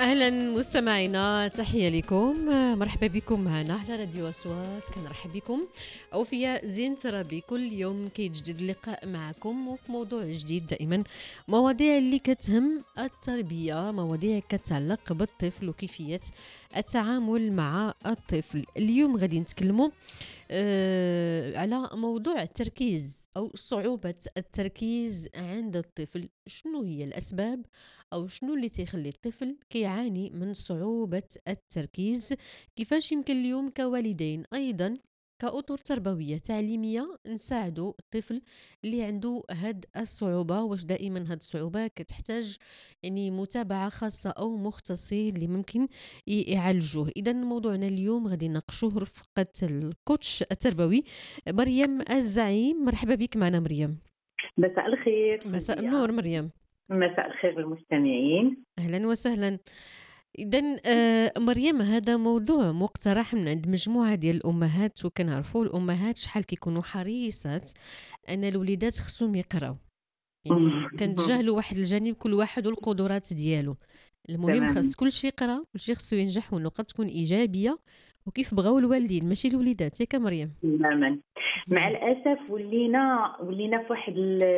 أهلا مستمعينا، تحية لكم. مرحبا بكم معنا على راديو أصوات. كنرحب بكم أوفياء زين ترابي. كل يوم كيتجدد اللقاء معكم وفي موضوع جديد دائما، مواضيع اللي كتهم التربية، مواضيع كتعلق بالطفل وكيفية التعامل مع الطفل. اليوم غادي نتكلموا على موضوع التركيز أو صعوبة التركيز عند الطفل. شنو هي الأسباب أو شنو اللي تيخلي الطفل كيعاني من صعوبة التركيز؟ كيفاش يمكن اليوم كوالدين أيضا كأطر تربوية تعليمية نساعدوا الطفل اللي عنده هاد الصعوبة؟ واش دائما هاد الصعوبة كتحتاج يعني متابعة خاصة أو مختصين اللي ممكن يعالجوه؟ إذا موضوعنا اليوم غادي نناقشوه رفقة الكوتش التربوي مريم الزعيم. مرحبا بك معنا مريم. مساء الخير مساء سلبية. النور مريم. مساء الخير للمستمعين. أهلا وسهلا. إذا مريم، هذا موضوع مقترح من عند مجموعة ديال الأمهات، وكنعرفوا الأمهات شحال كيكونوا حريصات أن الوليدات خصهم يقراو، يعني كنتجاهلوا واحد الجانب، كل واحد والقدرات ديالو. المهم تماما خاص كلشي يقرا، كلشي خصو ينجح، والنقط تكون إيجابية وكيف بغاو الوالدين ماشي الوليدات، ياك مريم؟ تماما. مع الاسف ولينا في واحد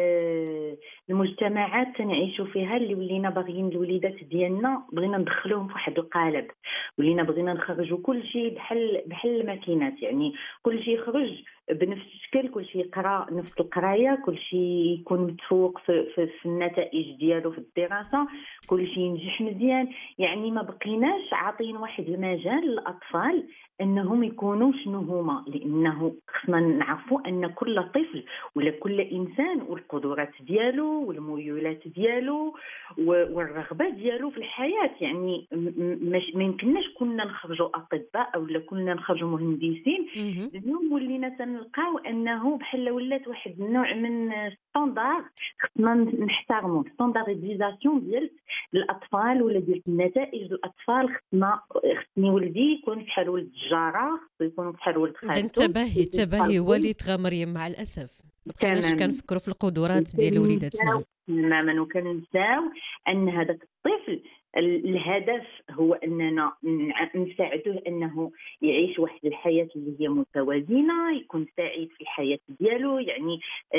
المجتمعات تنعيشوا فيها، اللي ولينا باغيين الوليدات ديالنا بغينا ندخلوهم في واحد القالب، ولينا بغينا نخرجوا كل شيء بحال الماكينات، يعني كل شيء يخرج بنفس الشكل، كل شيء يقرا نفس القرايه، كل شيء يكون متفوق في النتائج ديالو في الدراسه، كل شيء ينجح مزيان. يعني ما بقيناش عاطين واحد المجال للاطفال انهم يكونوا شنو هما، لانه خصنا نعرفوا ان كل طفل ولا كل انسان والقدرات ديالو والميولات ديالو والرغبه ديالو في الحياه. يعني ما يمكنناش كنا نخرجوا اطباء او لا كنا نخرجوا مهندسين. مهم. اليوم ولينا تنلقاو انه بحال ولات واحد النوع من ستاندار، خصنا نحترموا ستاندارديزاسيون ديال الاطفال ولا ديال النتائج الاطفال. خصني ولدي يكون بحال ولد الجاره، خصو يكون بحال ولد إذا خالته، التباهي هو اللي طغى مريم مع الأسف. ما بقيناش تماما. كنفكروا في القدرات ديال الوليدات. نعم. تماما وكننساو ان هذاك الطفل الهدف هو اننا نساعدوه انه يعيش واحد الحياه اللي هي متوازنه، يكون سعيد في الحياه ديالو. يعني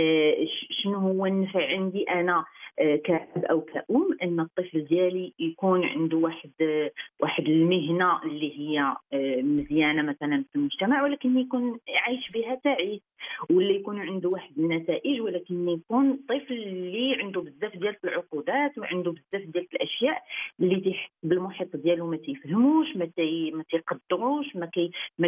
شنو هو النفع عندي انا كأب او كأم، ان الطفل ديالي يكون عنده واحد المهنه اللي هي مزيانه مثلا في المجتمع، ولكن يكون عايش بها تعيس، ولا يكون عنده واحد النتائج ولكن يكون طفل اللي عنده بزاف ديال العقودات وعنده بزاف ديال الاشياء اللي تيحس بالمحيط ديالو ما تيفهموش، ما تيقدروش، ما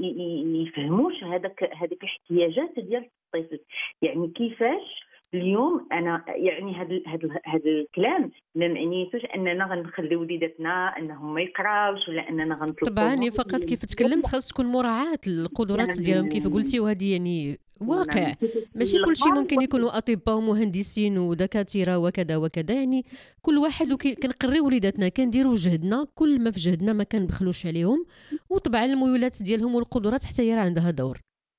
كيفهموش هذيك الاحتياجات ديال الطفل. يعني كيفاش اليوم انا يعني هذا الكلام ما معنيتوش اننا غنخلي وليداتنا انهم ما يقراوش ولا اننا طبعا غنطلقوهم. فقط كيف تكلمت خاص تكون مراعاة القدرات ديالهم كيف قلتي، وهذه يعني واقع. ماشي كل شيء ممكن يكونوا اطباء ومهندسين ودكاتره وكذا وكذا، يعني كل واحد كنقريو وليداتنا، كنديروا جهدنا، كل ما في جهدنا ما كنبخلوش عليهم، وطبعا الميولات ديالهم والقدرات حتى هي راه عندها دور.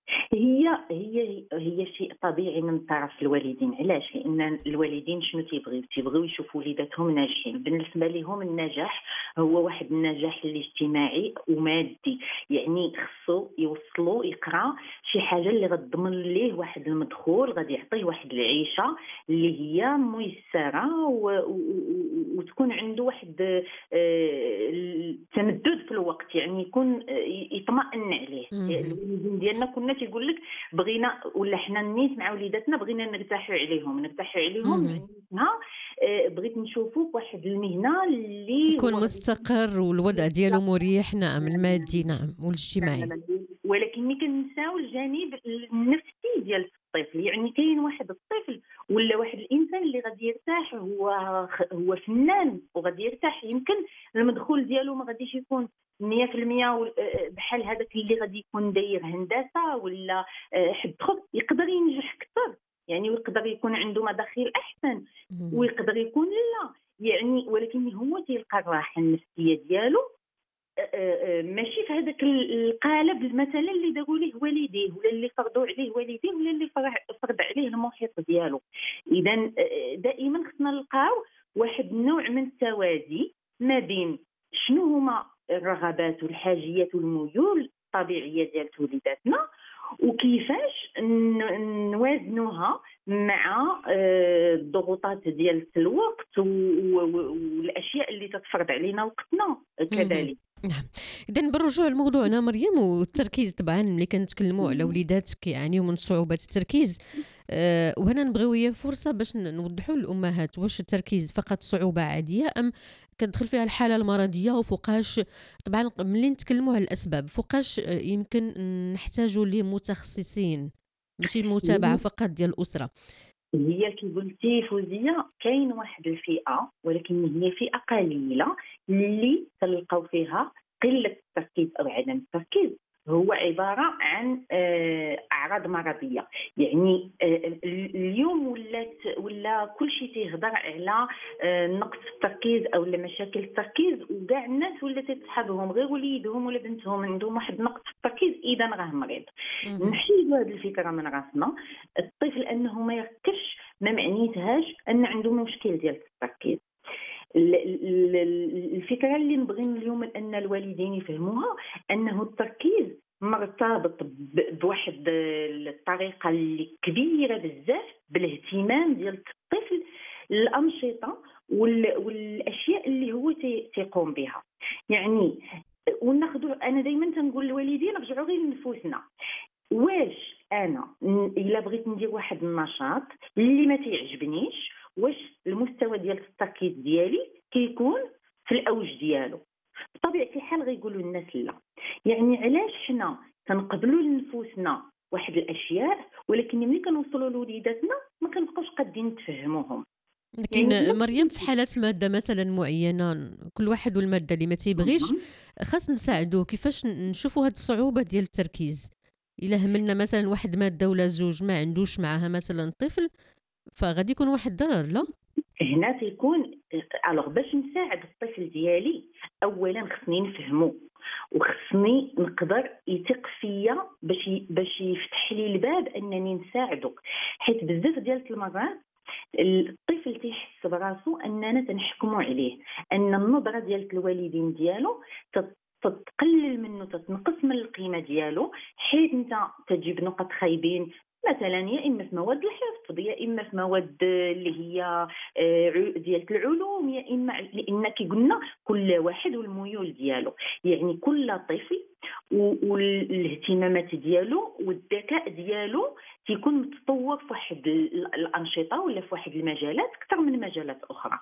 هي شيء طبيعي من طرف الوالدين. علاش؟ لان الوالدين شنو تيبغيو يشوفوا وليداتهم ناجحين. بالنسبه لهم النجاح هو واحد النجاح الاجتماعي ومادي، يعني خصو يوصلوا يقرا شي حاجه اللي غتضمن ليه واحد المدخول، غادي يعطيه واحد العيشه اللي هي ميسره وتكون عنده واحد التمدد في الوقت، يعني يكون يطمئن عليه. مهم. الوالدين ديالنا كنا تيقول لك بغينا ولا حنا النيت مع وليداتنا بغينا نرتاحوا عليهم مهم. معناتها بغيت نشوفوا واحد المهنه اللي يكون هو غادي مستقر والوضع ديالو مريح، نعم، المادي نعم والاجتماعي. ولكن ملي كنساو الجانب النفسي ديال الطفل. يعني كاين واحد الطفل ولا واحد الانسان اللي غادي يرتاح، هو فنان وغادي يرتاح، يمكن المدخول ديالو ما غاديش يكون 100% بحال هذاك اللي غادي يكون داير هندسه ولا حد اخر يقدر ينجح اكثر، يعني ويقدر يكون عنده مداخيل احسن، مهم. ويقدر يكون لا. يعني ولكن هو تيلقى الراحه النفسيه ديالو ماشي في هذاك القالب مثلا اللي داروا ليه والديه ولا اللي فرضوا عليه والديه ولا اللي فرض عليه المحيط ديالو. اذا دائما خصنا نلقاو واحد النوع من التوازي ما بين شنو هما الرغبات والحاجيات والميول الطبيعيه ديال وليداتنا، وكيفاش نوازنوها مع الضغوطات ديال الوقت والاشياء اللي تتفرض علينا وقتنا اهم. كذلك. نعم. إذن بالرجوع لموضوعنا مريم والتركيز طبعًا ملي كنتكلموا على وليدات كيعانيو من صعوبة التركيز، وهنا نبغيو هي فرصة باش نوضحوا للأمهات واش التركيز فقط صعوبة عادية أم كتدخل فيها الحالة المرضية وفوقاش طبعًا ملي نتكلموا على الأسباب فوقاش يمكن نحتاجوا لمتخصصين ماشي متابعة فقط ديال الأسرة. هي كي قلتي فوزية، كاين واحد الفئة ولكن هي فئة قليلة اللي تلقاو فيها قلة التركيز أو عدم التركيز هو عبارة عن أعراض مرضية. يعني اليوم ولا كل شيء تيهضر على نقص في التركيز أو مشاكل التركيز، وكاع الناس ولات تصحابهم غير وليدهم ولا بنتهم عندهم واحد النقص في التركيز إذا راه مريض. اهم. نحيدوا هذه الفكرة من راسنا. الطفل انه ما يركزش ما معنيتهاش ان عنده مشكل ديال التركيز. الفكره اللي نبغي اليوم ان الوالدين يفهموها انه التركيز مرتبط بواحد الطريقه اللي كبيره بزاف بالاهتمام ديال الطفل، الانشطه والاشياء اللي هو تيقوم بها. يعني وناخذوا، انا دائما تنقول للوالدين رجعوا غير لنفوسنا. واش انا الا بغيت ندير واحد النشاط اللي ما تيعجبنيش، واش المستوى ديال التركيز ديالي كيكون في الاوج ديالو؟ بطبيعه الحال غيقولوا الناس لا. يعني علاش حنا كنقبلوا لنفوسنا واحد الاشياء ولكن ملي كنوصلوا لوليداتنا ما كنبقاوش قادين نتفهموهم؟ لكن يعني بلا مريم في حالات مادة مثلًا معيّنة كل واحد والمادة اللي ما تيبغيش، خاص نساعدوه كيفاش نشوفوا هاد الصعوبة ديال التركيز، إلا هَمّلنا مثلًا واحد مادة ولا 2 ما عندوش معاها مثلًا الطفل، فغادي يكون واحد الضرر لا؟ هنا تيكون الوغ باش نساعد الطفل ديالي اولا خصني نفهمو، وخصني نقدر يثق فيا باش يفتح لي الباب انني نساعدو. حيت بزاف ديال المرات الطفل تيحس براسو اننا تنحكموا عليه، ان النظره ديال الوالدين ديالو تتقلل منه، تتنقص من القيمه ديالو، حيت انت تجيب نقط خايبين مثلا يا اما في مواد الحفظ يا اما في مواد اللي هي ديال العلوم، يا اما لان كي قلنا كل واحد والميول ديالو. يعني كل طفل والاهتمامات ديالو والذكاء ديالو تيكون متطور في واحد الانشطه ولا في واحد المجالات اكثر من مجالات اخرى.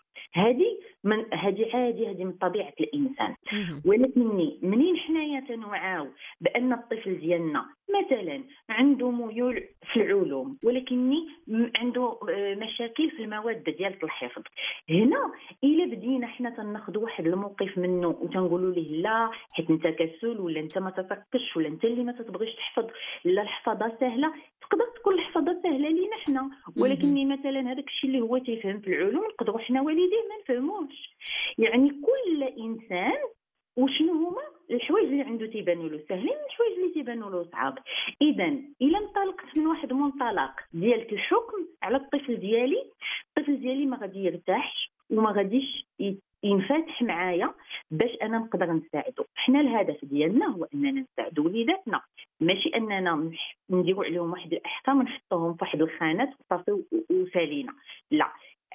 هذه عادي، هذه من طبيعه الانسان. اهم. ولكن منين حنايا تنوعاو بان الطفل ديالنا مثلا عنده ميول في العلوم ولكن عنده مشاكل في المواد ديال الحفظ، هنا الا بدينا حنا تناخذ واحد الموقف منه وتنقولوا ليه لا حيت انت كسول ولا انت ما تتركش ولا انت اللي ما تتبغيش تحفظ، لا الحفاظه سهله، تقدر تكون الحفاظه سهله لينا حنا، اهم. ولكن مثلا هذاك الشيء اللي هو تيفهم في العلوم نقدروا حنا والديه ما نفهموش. يعني كل انسان وشنو هما الحوايج اللي عنده تيبانوا له ساهلين الحوايج اللي تيبانوا له صعاب. اذا الا انطلقت من واحد منطلق ديال الحكم على الطفل ديالي، الطفل ديالي ما غادي يرتاحش وما غاديش ينفتح معايا باش انا نقدر نساعده. حنا الهدف ديالنا هو اننا نساعدوا وليداتنا، ماشي اننا نديروا عليهم واحد الاحكام ونحطوهم في واحد الخانات وصافي وسالينا. لا،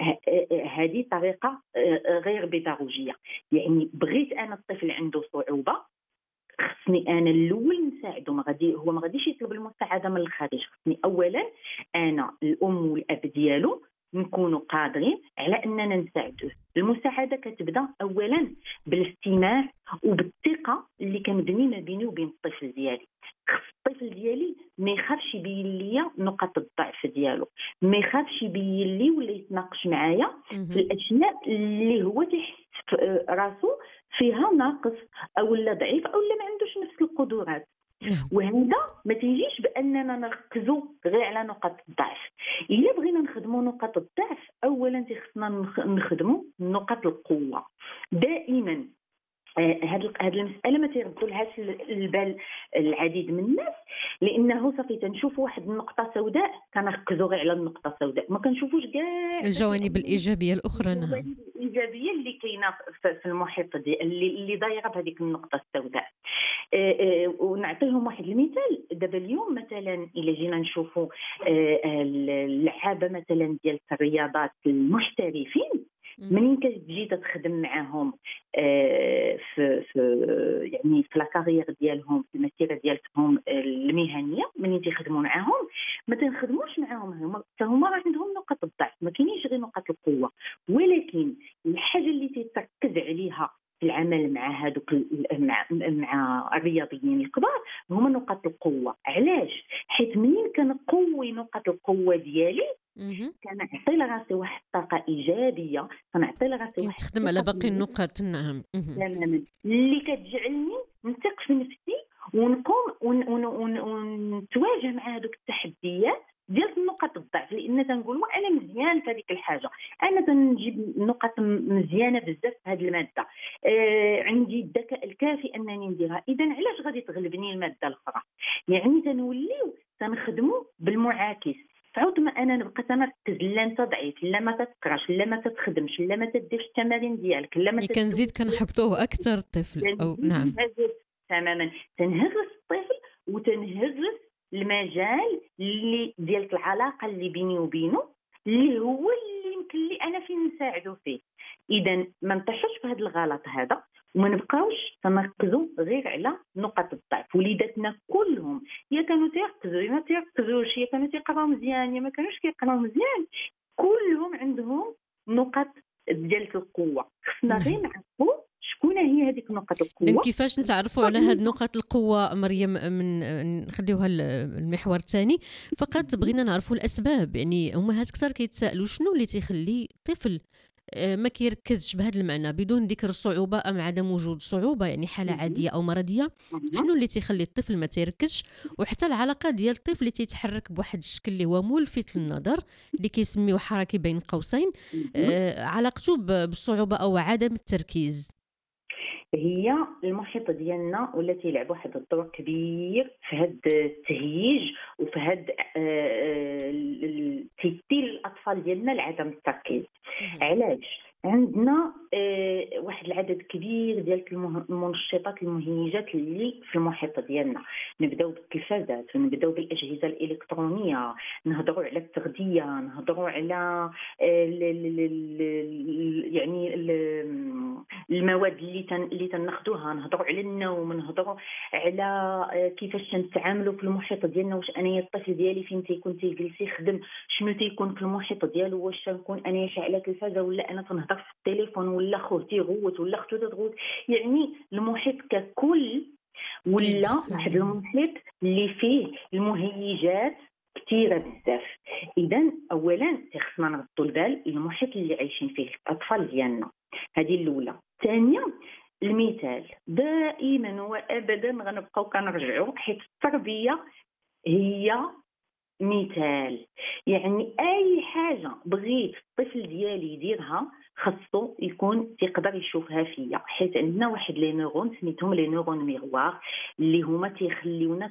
هذه طريقه غير بيداغوجيه. يعني بغيت انا الطفل عنده صعوبه، خصني انا الاول نساعده، هو ما غاديش يطلب المساعده من الخارج. خصني اولا انا الام والاب ديالو نكونوا قادرين على اننا نساعدوه. المساعده كتبدا اولا بالاستماع وبالثقه اللي كنبني ما بيني وبين الطفل ديالي. خص الطفل ديالي ما يخافش يبين لي نقاط الضعف ديالو، ما يخافش يبين لي ولا يتناقش معايا في اهم. الاشياء اللي هو تيحس راسو فيها ناقص او لا ضعيف او لا ما عندوش نفس القدرات. نعم. وهذا ما تيجيش باننا نركزوا غير على نقاط الضعف. الا بغينا نخدموا نقاط الضعف اولا تيخصنا نخدموا نقاط القوه. دائما هاد المساله ما تيردولهاش البال العديد من الناس، لانه صافي تنشوفوا واحد النقطه سوداء كنركزوا غير على النقطه السوداء، ما كنشوفوش كاع الجوانب الإيجابية الأخرى نعم. الجوانب الايجابيه اللي كاينه في المحيط ديال اللي دايره بهذيك النقطه السوداء. ونعطيهم واحد المثال. دابا اليوم مثلا الا جينا نشوفوا اللعابه مثلا ديال الرياضات المحترفين، منين كتجي تخدم معاهم في يعني في لاكارير ديالهم، في المسيره ديالهم المهنيه، منين تيخدموا معاهم ما تنخدموش معاهم هما راه عندهم نقاط الضعف، ما كاينينش غير نقاط القوه، ولكن الحاجه اللي تركز عليها في العمل مع هذوك مع الرياضيين الكبار هما نقاط القوه. علاش؟ حيت منين كنقوي نقاط القوه ديالي كنعطي لراسي واحد الطاقه ايجابيه، كنعطي لراسي واحد تخدم على باقي النقاط. نعم. تماما اللي كتجعلني نثق في نفسي ونقوم ونتواجه مع هذوك التحديات ديال نقاط الضعف، لان تنقول انا مزيان في هذيك الحاجه، انا تنجيب نقاط مزيانه بزاف في هذه الماده، عندي الذكاء الكافي انني نديرها، اذا علاش غادي تغلبني الماده الاخرى؟ يعني تنوليو تنخدموا بالمعاكس. تعود ما انا نبقى تنركز لا انت ضعيف، لا ما تتقراش، لا ما تتخدمش، لا ما تديرش التمارين ديالك، لا ما كنزيد كنحبطوه اكثر الطفل. او نعم. تماما تنهرس الطفل وتنهرس المجال اللي ديال العلاقه اللي بيني وبينه، اللي هو اللي يمكن لي انا فين نساعده فيه. اذا ما نطيحوش في هذا الغلط هذا، وما نبقاوش تنركزوا غير على نقط الضعف. وليداتنا كلهم يا كانوا تيركزوا يا ما تيركزوش، يا كانوا تيقراو مزيان يا ما كانوش كيقراو مزيان، كلهم عندهم نقط ديال القوه. خصنا غير نعرفوا شكون هي هذيك نقط القوه. إذن كيفاش نتعرفوا على هاد نقاط القوه مريم؟ من نخليوها المحور الثاني. فقط بغينا نعرفوا الاسباب. يعني امهات كثر كيتسائلوا شنو اللي تيخلي طفل ما كيركزش بهذا المعنى بدون ذكر الصعوبه ام عدم وجود صعوبه، يعني حاله عاديه او مرضيه. شنو اللي تيخلي الطفل ما تيركزش؟ وحتى العلاقه ديال الطفل اللي تيتحرك بواحد الشكل اللي هو ملفت للنظر، اللي كيسميوه حركي بين قوسين، علاقته بالصعوبه او عدم التركيز. هي المحيط ديالنا ولا تيلعب واحد الدور كبير في هاد التهييج وفي هاد تيدير الاطفال ديالنا لعدم التركيز. علاش؟ عندنا واحد العدد كبير ديال المنشطات المهيجات اللي في المحيط ديالنا. نبداو بالتلفازات، ونبداو بالاجهزه الالكترونيه، نهضروا على التغذيه، نهضروا على يعني المواد اللي تناخذوها، نهضروا على النوم، نهضروا على كيفاش نتعاملوا في المحيط ديالنا. واش انا الطفل ديالي فين تيكون تيجلس يخدم، شنو تيكون في المحيط ديالو، واش تنكون انا شاعله التلفازه ولا انا تنهضر في التليفون، ولا خوه تيغوت ولا اختو تغوت. يعني المحيط ككل ولا واحد المحيط اللي فيه المهيجات كثيره بزاف. اذا اولا خصنا نردوا البال المحيط اللي عايشين فيه الاطفال ديالنا، هذه الاولى. ثانيا المثال دائما وابدا غنبقاو كنرجعوا، حيت التربيه هي مثال. يعني اي حاجه بغيت الطفل ديالي يديرها خاصو يكون تيقدر يشوفها فيا، حيت عندنا واحد لي نورون سميتهم لي نورون ميغوار اللي هما تيخليونا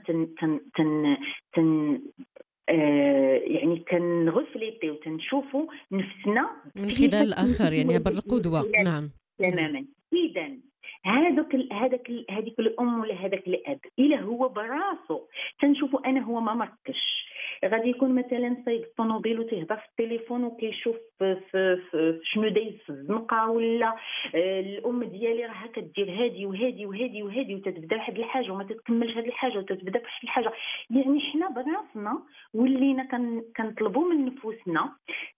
تن يعني كنغفليتي وتنشوفوا نفسنا من خلال الاخر، يعني عبر القدوه. نعم تماما. اذا هذيك الام ولا هذاك الاب الا هو براسو تنشوفوا انا هو ما مركش، غادي يكون مثلا سايق الطوموبيل وتهضر في التليفون وكيشوف في شنو دايز في الزنقه، ولا الام ديالي راها كدير هادي وهادي وهادي وهادي وتتبدا بواحد الحاجه وما تتكملش هذه الحاجه وتتبدا بواحد الحاجه. يعني حنا براسنا ولينا كنطلبوا من نفوسنا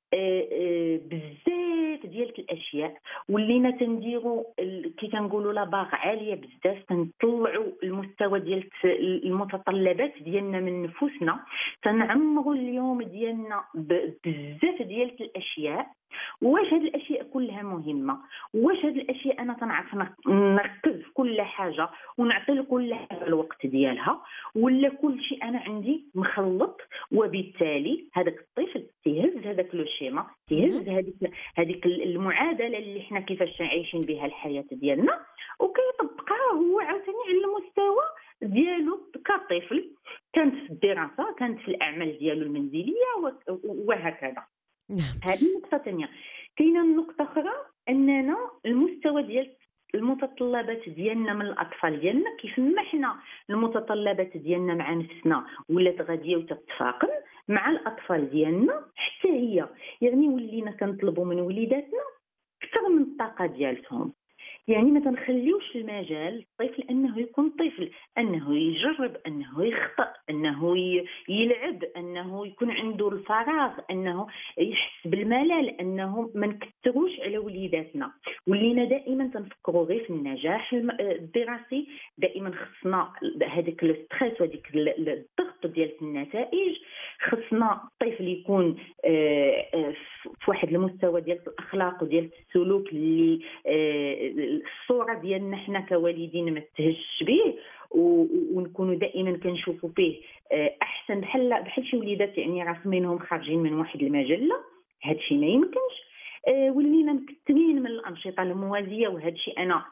بزاف ديال الاشياء، ولينا تنديروا كي كنقولوا لا باغ عاليه بزاف، تنطلعوا المستوى ديال المتطلبات ديالنا من نفوسنا، تنعمروا اليوم ديالنا بزاف ديال الاشياء. واش هاد الاشياء كلها مهمه؟ واش هاد الاشياء انا تنعرف نركز في كل حاجه ونعطي لكل حاجه الوقت ديالها، ولا كل شيء انا عندي مخلط؟ وبالتالي هذاك الطفل تيهز هذاك لو شيما، تيهز هذيك المعادله اللي حنا كيفاش عايشين بها الحياه ديالنا، وكيطبقها هو عاوتاني على المستوى ديالو كطفل، كانت في الدراسه، كانت في الاعمال ديالو المنزليه وهكذا. نعم. هذه نقطه ثانيه. كاينه نقطه اخرى اننا المستوى ديال المتطلبات ديالنا من الاطفال ديالنا كيف ما حنا المتطلبات ديالنا مع نفسنا ولات غاديه وتتفاقم مع الاطفال ديالنا حتى هي. يعني ولينا كنطلبوا من وليداتنا اكثر من الطاقه ديالتهم. يعني ما تنخليوش المجال للطفل انه يكون طفل، انه يجرب، انه يخطئ، انه يلعب، انه يكون عنده الفراغ، انه يحس بالملل، انه ما نكثروش على وليداتنا. ولينا دائما تنفكروا غير في النجاح الدراسي، دائما خصنا هذاك الستريس وهذيك الضغط ديال النتائج، خصنا الطفل يكون في واحد المستوى ديال الاخلاق وديال السلوك اللي الصوره ديالنا حنا كوالدين ما تهش به، ونكونوا دائما كنشوفوا فيه احسن، بحال شي وليدات يعني راسمينهم خارجين من واحد المجله. هذا الشيء ما يمكنش. ولينا مكثرين من الانشطه الموازيه، وهذا الشيء انا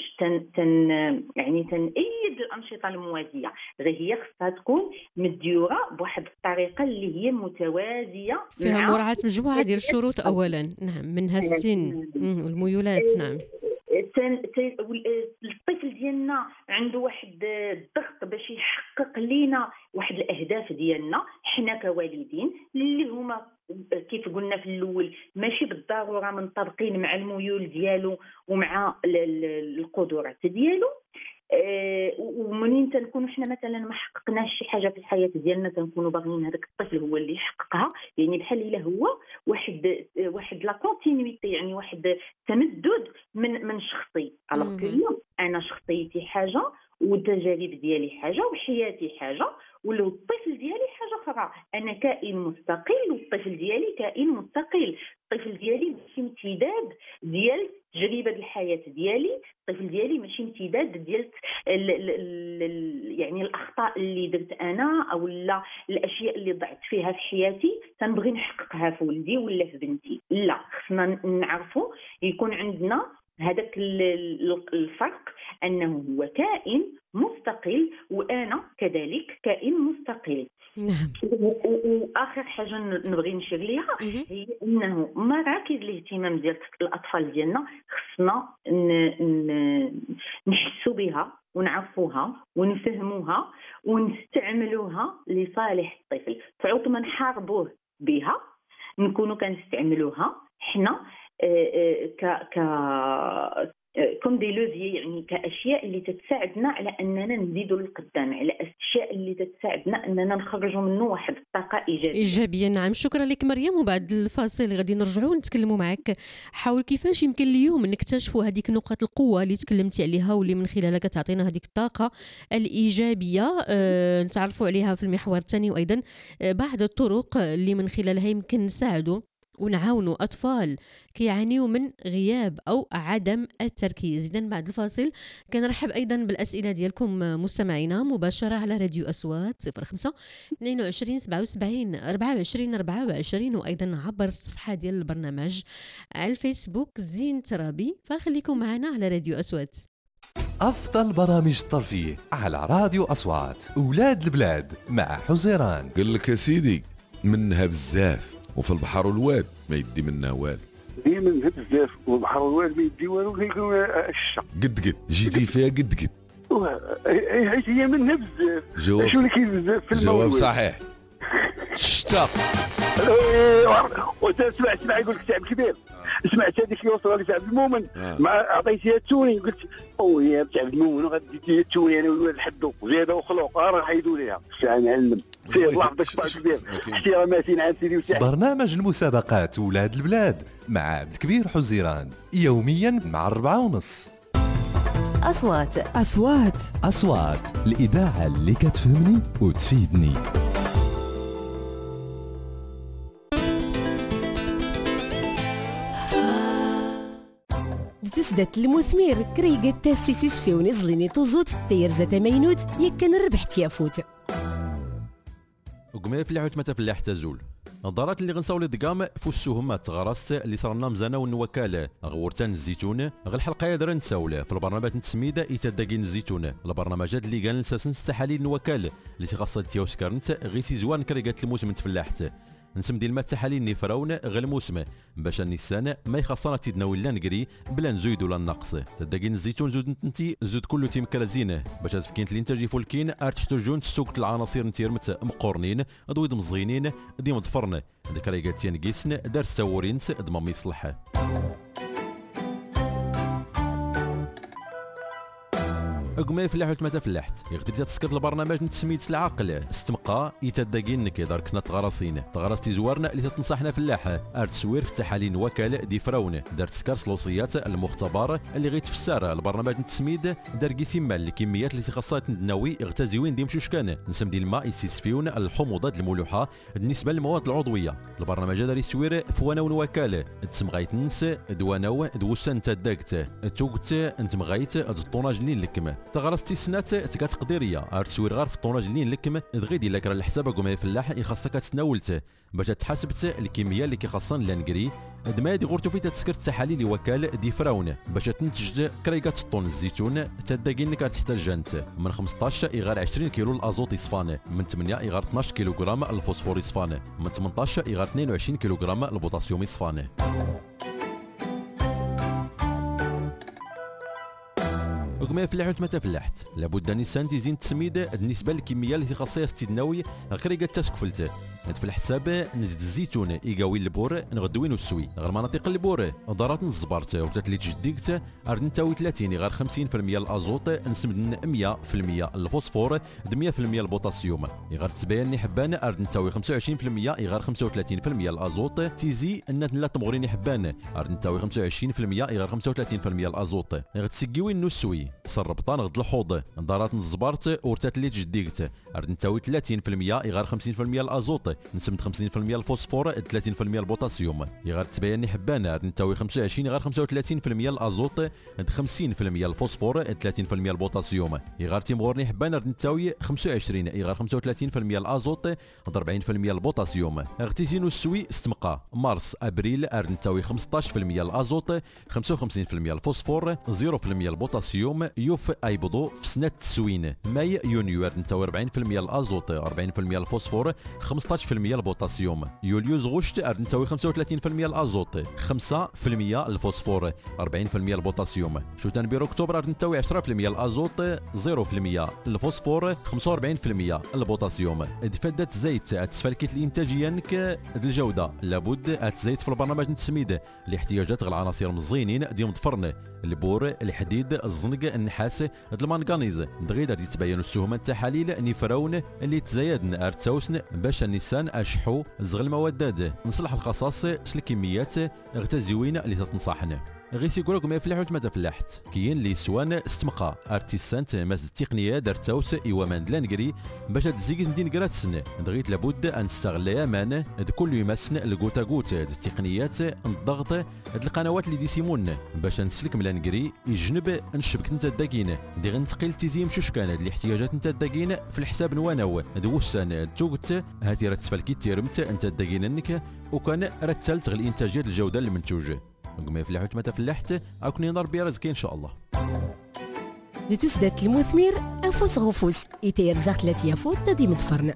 يعني تنأيد الانشطه الموازيه، غير هي خصها تكون مديوره بواحد الطريقه اللي هي متوازيه فيها مراعاة مجموعة ديال الشروط أولا، نعم، منها السن والميولات. نعم. الطفل ديالنا عنده واحد الضغط باش يحقق لينا واحد الاهداف ديالنا حنا كوالدين، اللي هما كيف قلنا في الاول ماشي بالضروره منطبقين مع الميول ديالو ومع القدرات ديالو. ومنين تنكونوا حنا مثلا ما حققناش شي حاجه في الحياه ديالنا، تنكونوا باغيين هذاك الطفل هو اللي يحققها، يعني بحال الا هو واحد لا كونتينيتي، يعني واحد تمدد من شخصي. الوغ كو انا شخصيتي حاجه والتجارب ديالي حاجه وحياتي حاجه، ولو الطفل ديالي حاجه اخرى. انا كائن مستقل والطفل ديالي كائن مستقل. الطفل ديالي ماشي امتداد ديال تجربه الحياه ديالي، الطفل ديالي ماشي امتداد ديال يعني الاخطاء اللي درت انا او لا الاشياء اللي ضعت فيها في حياتي تنبغي نحققها في ولدي ولا في بنتي. لا، خصنا نعرفوا يكون عندنا هذاك الفرق، انه هو كائن مستقل وانا كذلك كائن مستقل. نعم. واخر حاجه نبغي نشير ليها هي انه مراكز الاهتمام ديال الاطفال ديالنا خصنا نحسوا بها ونعرفوها ونفهموها ونستعملوها لصالح الطفل. فعوض ما نحاربوه بها نكونوا كنستعملوها حنا كون دي لوفي، يعني كاشياء اللي تتساعدنا على اننا نزيدوا للقدام، على اشياء اللي تتساعدنا اننا نخرجوا منه واحد الطاقه ايجابيه. نعم. شكرا لك مريم. وبعد الفاصل غادي نرجعوا نتكلموا معك حول كيفاش يمكن اليوم نكتشفوا هذيك نقاط القوه اللي تكلمتي عليها واللي من خلالها كتعطينا هذيك الطاقه الايجابيه، نتعرفوا عليها في المحور الثاني، وايضا بعض الطرق اللي من خلالها يمكن نساعدوا ونعاونوا أطفال كيعانيوا من غياب أو عدم التركيز. إذن بعد الفاصل كنرحب أيضا بالأسئلة ديالكم مستمعينا مباشرة على راديو أصوات 05 22 77 24 24، وأيضا عبر الصفحة ديال البرنامج على الفيسبوك زين ترابي. فخليكم معنا على راديو أصوات. أفضل برامج الترفيه على راديو أصوات، أولاد البلاد مع حزيران. قل لك يا سيدي منها بزاف، وفي البحر والواد ما يدي منها والو. منها بزاف والبحر والواد ما يدي والو، كيكون الشا قد جيتي فيها قد هي منها بزاف. جواب شنو كاين بزاف في الموضوع؟ جواب صحيح. شتا وانت سمع يقول لك شعب كبير. سمعت هذيك اللي وصلها لي عبد المؤمن مع عطيتيها التوني، قلت يا عبد المؤمن غادي تديها التوني انا والواد حدو زياده وخلوق راه حيدوا ليها. الساعه معلم فيه الله يحفظك طاق كبير. احتراماتي عن سيدي وسعد. برنامج المسابقات ولاد البلاد مع عبد الكبير حزيران يوميا مع 4:30. أصوات الإذاعة اللي كتفهمني وتفيدني. تسدت المثمير كريقة تاسيسيس في ونزليني توزوت تير زتا مينوت يكن الربح تيافوت وقمي فلاحوت متى فلاح تزول النظارات اللي غنساولي دقام فوسوهم تغرست اللي صرنا مزانا والنوكاله غورتان الزيتون غير الحلقه يقدر نساوله في البرنامج نتسميده يتداقين الزيتون البرنامجات اللي قال نساسن استحالي النوكال اللي خاصه تياوس كارنت غي سي زوان كريقات الموسم تفلاحت نسم ديال التحاليل نفراون غير الموسم باش النسان ما يخصنا تيدناوي لا نقري بلا نزيد ولا نقص. تداكين الزيتون زود نتي زود كله تيمكرا زينه باش تفكين الانتاج يفولكين تحتو جون سوق العناصر نتيرمت مقورنين ضويد مزغينين ديما ضفرن هذاك راه قالتين كيسن دار ساورينس دما يصلح. أقمي فلاح وتمتا فلاحت يقدر تسكت البرنامج نتسميت العقل استمقى يتداكين نكي داركسنا تغراسين تغراستي زوارنا اللي تنصحنا فلاح تسوير في التحاليل وكاله دي فراون دار تسكر سلوصيات المختبر اللي غيتفسر البرنامج نتسميد دار كيسيما الكميات اللي تخصها تناوي اغتازيوين ديم شوشكان نسم ديال الماء يستسفيون الحموضات الملوحه بالنسبه للمواد العضويه. البرنامج هذا يسوير فوانا ونوكاله تسمغايت ننس دواناو دوسان تداكت توقت انت مغايت الطوناج اللي لكم تغرستي سنات تقديريه ارتسوير غير في الطوناج اللي لكم دغيا ديال لك راه الحساب قوم فلاح يخصك تناولت باش تحاسبت الكميه اللي كيخصن لانكري دما دي غورتو في تسكر التحاليل وكال دي فراون باش تنتج كريغات الطون الزيتون تداكينك تحتاج انت من 15 إغار 20 كيلو الازوت يصفان من 8 إغار 12 كيلوغرام الفوسفور يصفان من 18 إغار 22 كيلوغرام البوتاسيوم يصفان. وكما فلاح وتمتا فلاحت لابد نيسان تيزين تسميد بالنسبه للكميه اللي خاصها تدناوي غير تسكفلت في الحساب نزيد الزيتون يقاوي البور نغدوين السوي غير مناطق البور ضرات الزبرت وتاتلي جديكت ارنتاوي 30 غير 50% الازوت نسمد 100% الفوسفور 100% البوتاسيوم غير تبين حبان ارنتاوي 25% غير 35% الازوت تيزي ان لا تمغرين حبان ارنتاوي 25% غير 35% الازوت غير تسقيوي النسوي صربطان غد الحوض ضرات الزبرت ورتاتلي جديكت ارنتاوي 30% غير 50% الازوت نسمد 50% الفوسفور 30% البوتاسيوم يغير تبين حبان نتاوي 25 غير 35% الازوت 50% الفوسفور 30% البوتاسيوم يغير تيمغورني حبان نتاوي 25 غير 35% الازوت 40% البوتاسيوم اغتيزينو السوي استمقى مارس ابريل نتاوي 15% الازوت 55% الفوسفور 0% البوتاسيوم يوف ايبضو في سنه السوين ماي يونيو نتاوي 40% الازوت 40% الفوسفور 15% البوتاسيوم يوليو زغوشت نتاوي 35% الازوت 5% الفوسفور 40% البوتاسيوم شوتان بيرو اكتوبر نتاوي 10% الازوت 0% الفوسفور 45% البوتاسيوم دفدت زيت تسفلكيت الانتاجيانك الجوده لابد اتزيت في البرنامج نتسميد لاحتياجات العناصر مزينين ديما ضفرن البور الحديد الزنق النحاس المنغنيز دغيا تبين السهومه التحاليل نفراون اللي تزايدن ارتاوسن باش النسان اشحو زغل الموادات نصلح الخصاص الكميات اغتزوين اللي تنصحنا غير سيقولك ما يفلح وتما فلاحت كاين اللي سوان استمقى ارتيسانت ماس التقنيه دارتاوس ايوا ماندلانكري باش تزيد ندين كراتسن دغيت لابد ان نستغل امان كل يمسن الكوتا كوت التقنيات الضغط القنوات اللي ديسيمون باش نسلك ملانكري يجنب نشبك نتا داكين دي غنتقيل تيزيم شوشكان الاحتياجات نتا داكين في الحساب نواناو دوسان توقت هاتي راه تسفلكي تيرمت انت داكينك وكان رتلت غير الانتاجيه الجوده المنتوج قم يفلح وتمتا فلاحت اكوني نضرب بيا رزقي ان شاء الله دي تسدات المثمر افوس غفوس يتير زاخلات يافوت دي متفرن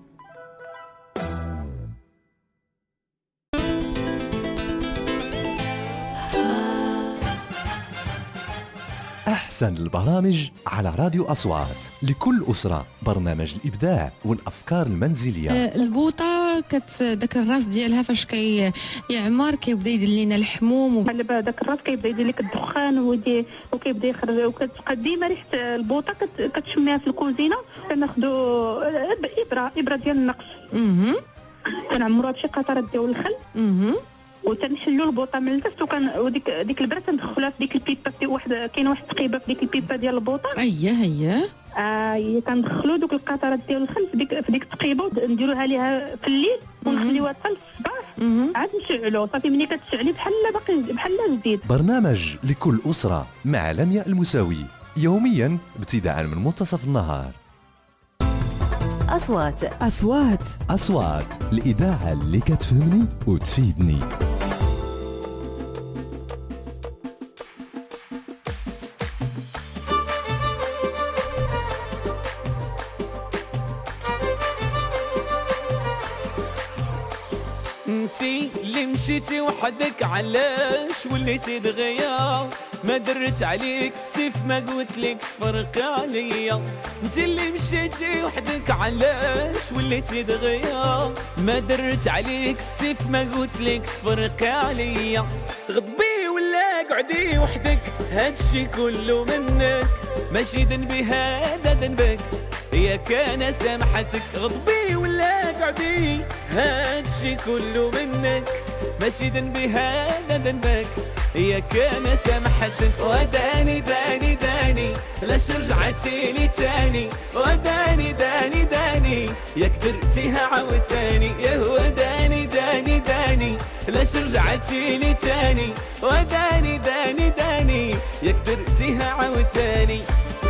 أحسن البرامج على راديو أصوات لكل أسرة برنامج الإبداع والأفكار المنزلية. البوطة داك الراس ديالها فاش يعمر كيبدا يدير لينا الحموم داك الراس كيبدا يدير لك الدخان وكيبدا يخرج وكتبقى ديما ريحة البوطة كتشميها في الكوزينة. كناخذوا إبرة ديال النقص كنعمروها بشي قطرات ديال الخل وتنحلوا البوطه من الكاس وديك البره تندخلوها في ديك البيبه كاين واحد التقيبه في ديك البيبه ديال البوطه هي كندخلوا دوك القطرات ديال الخل في ديك التقيبه ونديروها ليها في الليل ونخليوها حتى الصباح عاد نشعلوا صافي ملي كتشعلي بحال جديد. برنامج لكل أسرة مع لمياء المساوي يوميا ابتداء من منتصف النهار. أصوات الإذاعة اللي كتفهمني وتفيدني. انتي اللي مشيتي وحدك علاش وليتي دغيا؟ ما درت عليك السيف ما قلت لك تفرقي عليا. انتي اللي مشيتي وحدك علاش وليتي دغيا؟ ما درت عليك السيف ما قلت لك تفرقي عليا. غضبي ولا قعدي وحدك هادشي كله منك، ماشي ذنبي هذا ذنبك يا كان سامحتك. غضبي ولا قعدي هادشي كله منك، ماشي ذنبي هذا ذنبك يا كان سامحتك. وداني داني داني لاش رجعتي لي تاني، وداني داني داني ياك درتيها عاوتاني. يا وداني داني داني لاش رجعتي لي تاني، وداني داني داني ياك درتيها عاوتاني.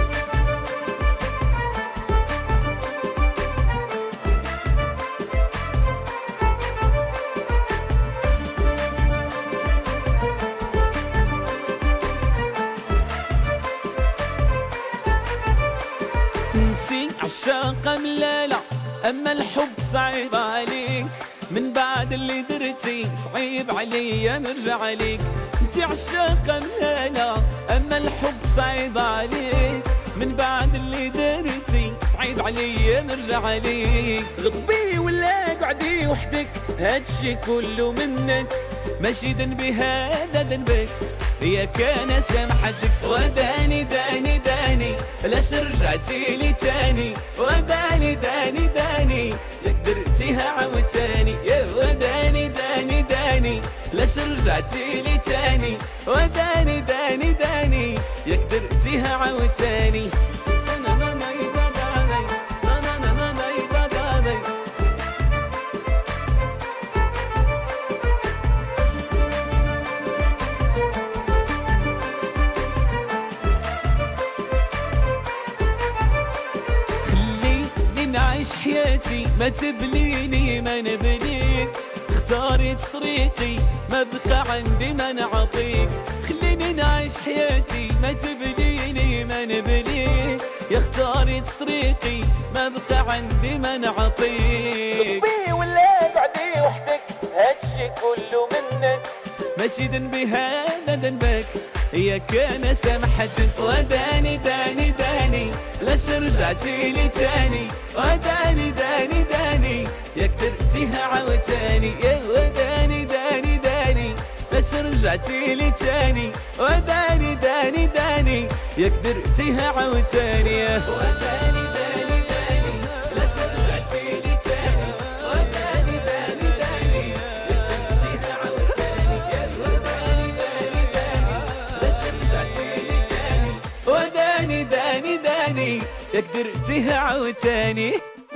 عشاقة ملالة أما الحب صعيب عليك، من بعد اللي درتي صعيب عليا نرجع عليك. انتي عشاقة ملالة أما الحب صعيب عليك، من بعد اللي درتي صعيب عليا نرجع عليك. غضبي ولا قعدي وحدك هادشي كله منك، ماشي ذنبي هذا ذنبك يا كان سامحتك. وداني داني داني لاش رجعتي لي تاني، وداني داني داني ياك درتيها عاوتاني. يا وداني داني داني لاش رجعتي لي تاني، وداني داني داني ياك درتيها عاوتاني. نعيش حياتي ما تبليني ما نبنيك، اختاريت طريقي ما بقى عندي ما نعطيك. خليني نعيش حياتي ما تبليني ما نبنيك، يا اختاريت طريقي ما بقى عندي ما نعطيك. غضبي ولا بعدي وحدك هادشي كله منك، ماشي ذنبي هذا ذنبك يا كان سامحتك. وداني داني داني لاش رجعتي لي تاني، وداني داني داني ياك درتيها عاوتاني. يا وداني داني داني لاش رجعتي لي تاني، وداني داني داني ياك درتيها عاوتاني. يا وداني داني داني لاش رجعتي لي تاني، وداني داني داني ياك درتيها عاوتاني. يا وداني داني داني لاش رجعتي لي تاني، وداني داني داني ياك درتيها عاوتاني.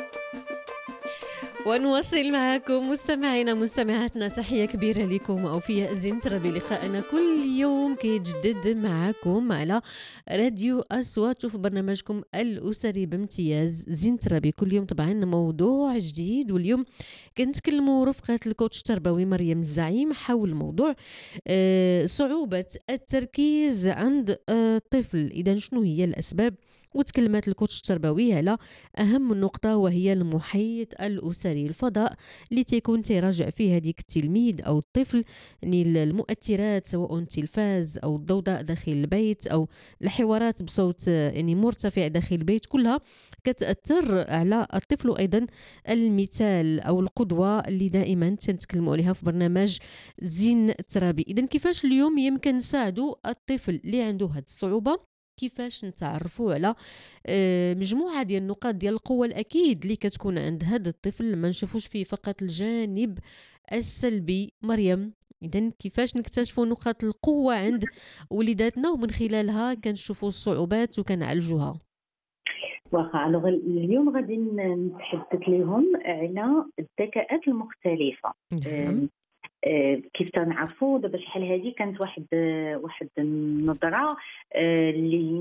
ونواصل معكم مستمعينا مستمعاتنا، تحية كبيرة لكم وفيها زنترة بلقائنا كل يوم كيتجدد معكم على راديو أصوات في برنامجكم الأسري بامتياز زنترة. بكل يوم طبعا موضوع جديد، واليوم كنتكلموا رفقة الكوتش التربوي مريم الزعيم حول موضوع صعوبة التركيز عند الطفل. إذا شنو هي الأسباب؟ وتكلمت الكوتش التربوي على أهم نقطة وهي المحيط الأسري، الفضاء اللي تيكون تيراجع فيه هذيك التلميذ أو الطفل، يعني المؤثرات سواء التلفاز أو الضوضاء داخل البيت أو الحوارات بصوت يعني مرتفع داخل البيت، كلها كتأثر على الطفل. وأيضا المثال أو القدوة اللي دائما تنتكلموا عليها في برنامج زين الترابي. إذن كيفاش اليوم يمكن نساعدوا الطفل اللي عنده هذه الصعوبة؟ كيفاش نتعرفوا على مجموعة ديال النقاط ديال القوة الأكيد اللي كتكون عند هذا الطفل، ما نشوفوش فيه فقط الجانب السلبي. مريم، إذن كيفاش نكتشفوا نقاط القوة عند وليداتنا ومن خلالها كنشوفوا الصعوبات وكنعالجوها؟ واخا اليوم غادي نتحدث لهم على الذكاءات المختلفة. كيف تنعرفوا دابا شحال هذه كانت واحد النظره اللي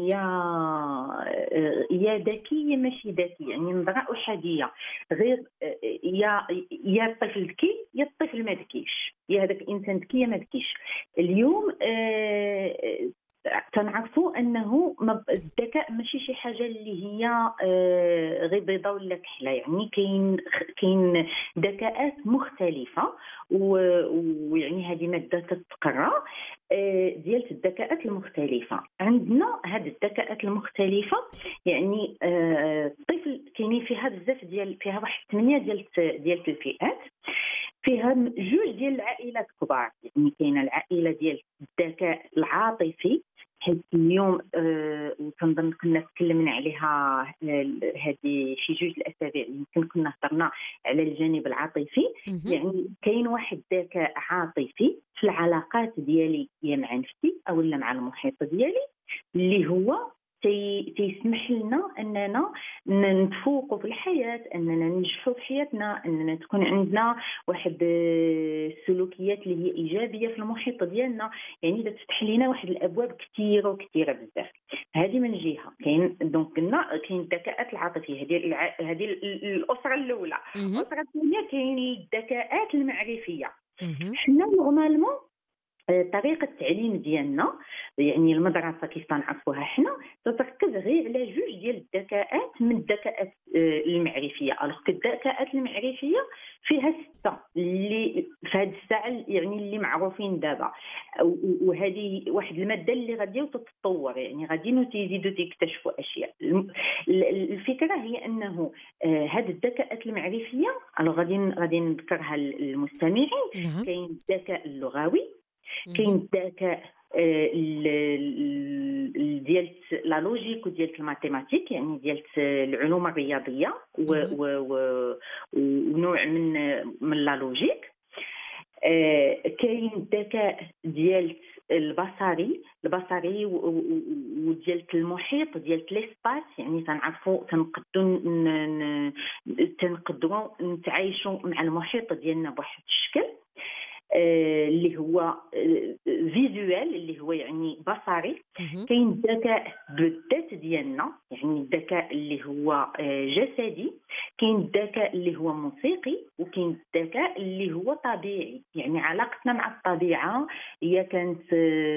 هي ذكيه ماشي ذكيه، يعني نظره احاديه، غير يا الطفل ذكي يا الطفل ما ذكيش، يا هذاك الانسان ذكي يا ما ذكيش. اليوم تنعرفوا انه الذكاء ماشي شي حاجه اللي هي غير بيضاء ولا كحله، يعني كاين ذكاءات مختلفه، ويعني هذه ماده تتقرا ديال الذكاءات المختلفه. عندنا هذه الذكاءات المختلفه يعني الطفل كاينين فيها بزاف فيها واحد 8 ديال الفئات، فيها جوج ديال العائلات كبار. يعني كاينه العائله ديال الذكاء العاطفي، حيت اليوم وكنظن كنا تكلمنا عليها هذه شي جوج الاسابيع، يمكن كنا هضرنا على الجانب العاطفي. يعني كاين واحد ذكاء عاطفي في العلاقات ديالي يا مع نفسي او لا مع المحيط ديالي، اللي هو تيسمح لنا اننا نتفوقوا في الحياه، اننا ننجحوا في حياتنا، اننا تكون عندنا واحد السلوكيات اللي هي ايجابيه في المحيط ديالنا. يعني تفتح لنا واحد الابواب كثيره بزاف. هذه من جهه. كاين دونك قلنا كاين الذكاءات العاطفيه، هذه الاسره الاولى. الاسره الثانيه كاين الذكاءات المعرفيه. حنا نورمالمون طريقه التعليم ديالنا، يعني المدرسه كيف تنعرفوها حنا، تتركز غير على جوج ديال الذكاءات من الذكاءات المعرفيه. الوغ الذكاءات المعرفيه فيها 6 اللي في هذه الساعه يعني اللي معروفين دابا، وهذه واحد الماده اللي غادي تتطور، يعني غادي يزيدوا يكتشفوا اشياء. الفكره هي انه هذه الذكاءات المعرفيه غادي نذكرها للمستمعين. كاين الذكاء اللغوي، كاين الذكاء ديال لا لوجيك وديال الماتيماتيك، يعني ديال العلوم الرياضيه ونوع من لا لوجيك. كاين الذكاء ديال البصري وديال المحيط ديال ليسباس، يعني تنعرفوا تنقدروا نتعايشوا مع المحيط ديالنا بواحد الشكل اللي هو فيزوال، اللي هو يعني بصري. كاين الذكاء بالذات ديالنا، يعني الذكاء اللي هو جسدي. كاين الذكاء اللي هو موسيقي، وكاين الذكاء اللي هو طبيعي، يعني علاقتنا مع الطبيعه هي كانت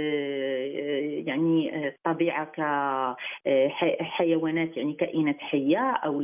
يعني الطبيعه كحيوانات، يعني كائنات حيه، او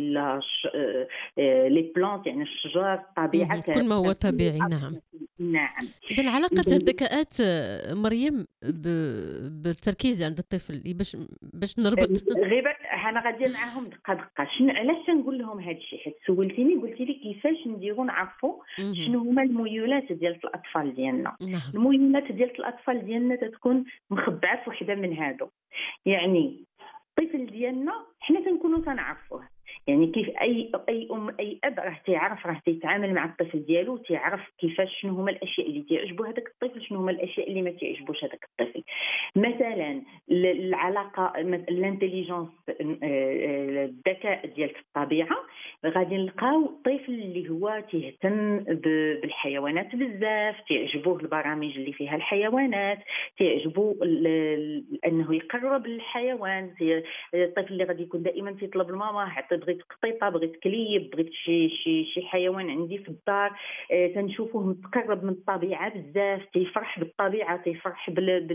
لي بلانت يعني الشجر، الطبيعه كل ما هو طبيعي. نعم. إذا علاقة الذكاءات مريم بالتركيز عند الطفل باش نربط غير انا غادي معاهم دقه. علاش نقول لهم هذا الشيء؟ حيت سولتيني قلتي لي كيفاش نديروا نعرفوا شنو هما الميولات ديال الاطفال ديالنا. الميولات ديال الاطفال ديالنا تتكون مخبعه في وحده من هادو. يعني الطفل ديالنا حنا كنكونوا تنعرفوه، يعني كيف اي ام اي اب راه تيتعامل مع الطفل ديالو، تيعرف كيفاش شنو هما الاشياء اللي تعجبو هذاك الطفل، شنو هما الاشياء اللي ما تعجبوش هذاك الطفل. مثلا العلاقه، الانتيليجنس، الذكاء ديال الطبيعه، غادي نلقاو الطفل اللي هو تيهتم بالحيوانات بزاف، تعجبوه البرامج اللي فيها الحيوانات، تعجبو انه يقرب للحيوان. الطفل اللي غادي يكون دائما تيطلب الماما بغيت قطيطه، بغيت كليب، بغيت شي حيوان عندي في الدار. تنشوفوه متقرب من الطبيعه بزاف، تيفرح بالطبيعه، تيفرح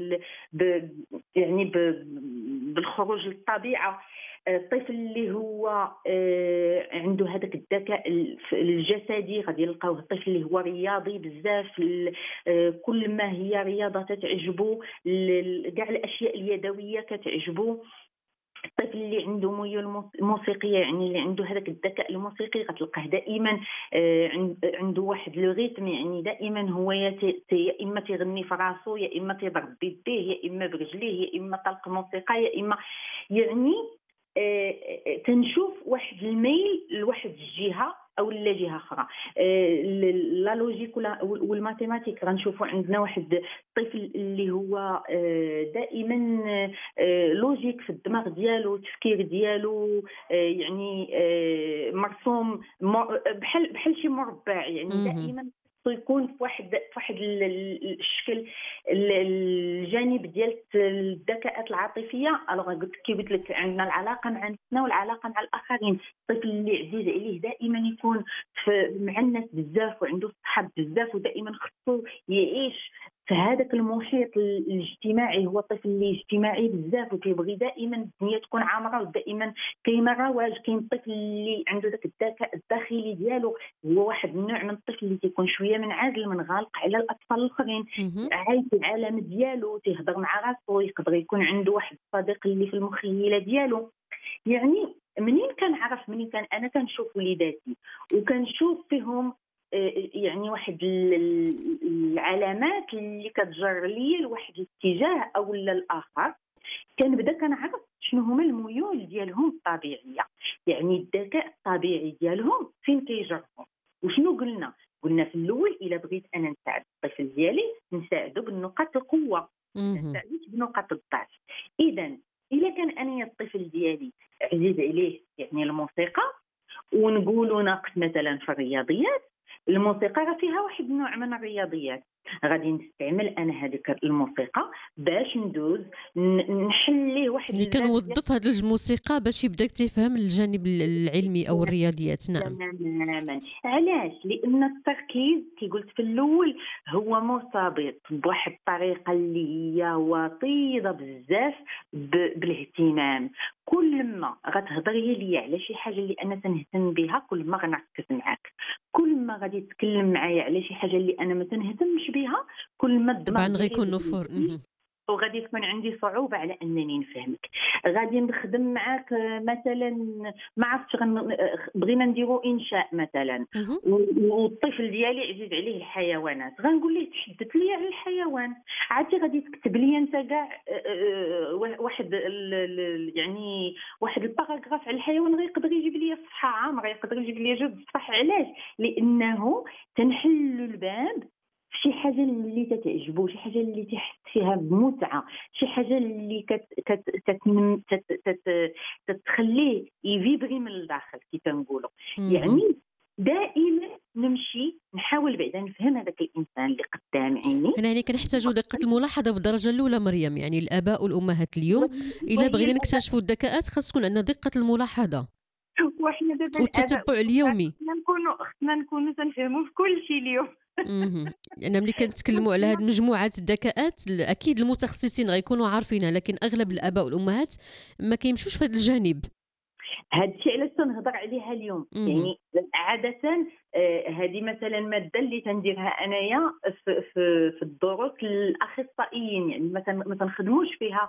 يعني بالخروج للطبيعه. الطفل اللي هو عنده هذاك الذكاء الجسدي غادي نلقاوه الطفل اللي هو رياضي بزاف، كل ما هي رياضه تتعجبو، كاع الاشياء اليدويه كتعجبو. الطفل اللي عنده ميول موسيقيه، يعني اللي عنده هذاك الذكاء الموسيقي، غتلقاه دائما عنده واحد لو ريتم، يعني دائما هو يا اما تيغني في راسو، يا اما تيضرب بيديه، يا اما برجليه، يا اما طلق موسيقى، يا اما يعني تنشوف واحد الميل لواحد الجهه او لا جهه اخرى. لا لوجيك والماتيماتيك غنشوفوا عندنا واحد الطفل اللي هو دائما لوجيك في الدماغ ديالو، التفكير ديالو يعني مرسوم بحال شي مربع، يعني دائما يكون في واحد الشكل. الجانب ديال الذكاءات العاطفيه، كي قلت لك عندنا العلاقه مع نفسنا والعلاقه مع الاخرين. الطفل اللي عزيز عليه دائما يكون مع الناس بزاف، وعنده صحاب بزاف، ودائما خصو يعيش فهذاك المحيط الاجتماعي هو الطفل اللي اجتماعي بزاف وكيبغي دائما الدنيا تكون عامره ودائما كاين رواج. كاين الطفل اللي عنده ذاك الذكاء الداخلي ديالو، هو واحد النوع من الطفل اللي تيكون شويه منعزل منغلق على الاطفال الاخرين، عايش في العالم ديالو، تيهضر مع راسو، يقدر يكون عنده واحد الصديق اللي في المخيله ديالو. يعني منين كان انا كنشوف وليداتي وكنشوف فيهم يعني واحد العلامات اللي كتجر لي لواحد الاتجاه او الاخر، كنبدا كنعرف شنو هما الميول ديالهم الطبيعيه، يعني الذكاء الطبيعي ديالهم فين كيجرهم. وشنو قلنا في الاول، الا بغيت انا نساعد الطفل ديالي نساعده بالنقاط القوه، نساعده بنقاط الضعف. اذا كان انا الطفل ديالي عزيز عليه يعني الموسيقى، ونقولوا ناقص مثلا في الرياضيات، الموسيقى راه فيها واحد النوع من الرياضيات، غادي نستعمل انا هذيك الموسيقى باش ندوز نحل ليه واحد اللي كنوظف هذه الموسيقى باش يبدا يفهم الجانب العلمي او الرياضيات. نعم تماما. علاش؟ لان التركيز كي قلت في الاول هو مرتبط بواحد الطريقه اللي هي وطيده بزاف بالاهتمام. كل ما غتهضري لي على شي حاجه اللي انا تنهتم بها، كل ما غنركز معاك. كل ما غادي تتكلم معايا على شي حاجه اللي انا ما تنهتمش بها، كل ما الدماغ طبعا غيكون نفور، وغادي تكون عندي صعوبه على انني نفهمك. غادي نخدم معاك مثلا، ما عرفتش بغينا نديروا انشاء مثلا، والطفل ديالي عزيز عليه الحيوانات، غنقول ليه تحدث لي على الحيوان. عادي غادي تكتب لي انت كاع واحد يعني واحد الباراغراف على الحيوان، غيقدر يجيب لي صفحه عامره، يقدر يجيب لي جوج صفح. علاش؟ لانه تنحل الباب شي حاجه اللي تتعجبو، شي حاجه اللي تحس فيها بمتعه، شي حاجه اللي تتخليه يفيبري من الداخل كي تنقولوا. يعني دائما نمشي نحاول بعدا نفهم هذاك الانسان اللي قدام عيني. هنا يعني كنحتاجوا دقه الملاحظه بالدرجه الاولى مريم. يعني الاباء والامهات اليوم الا بغينا نكتشفوا الذكاءات خاص تكون عندنا دقه الملاحظه وحنا دابا والتتبع اليومي. خصنا نكونوا تنفهموا في كل شيء اليوم. يعني ملي كنتكلموا على هذه مجموعه الذكاءات، اكيد المتخصصين غيكونوا عارفينها، لكن اغلب الاباء والامهات ما كيمشوش في هذا الجانب. هذا الشيء علاش تنهضر عليها اليوم. يعني عاده هذه مثلا ماده اللي تنديرها انايا في الدروس الاخصائيين، يعني ما تنخدموش فيها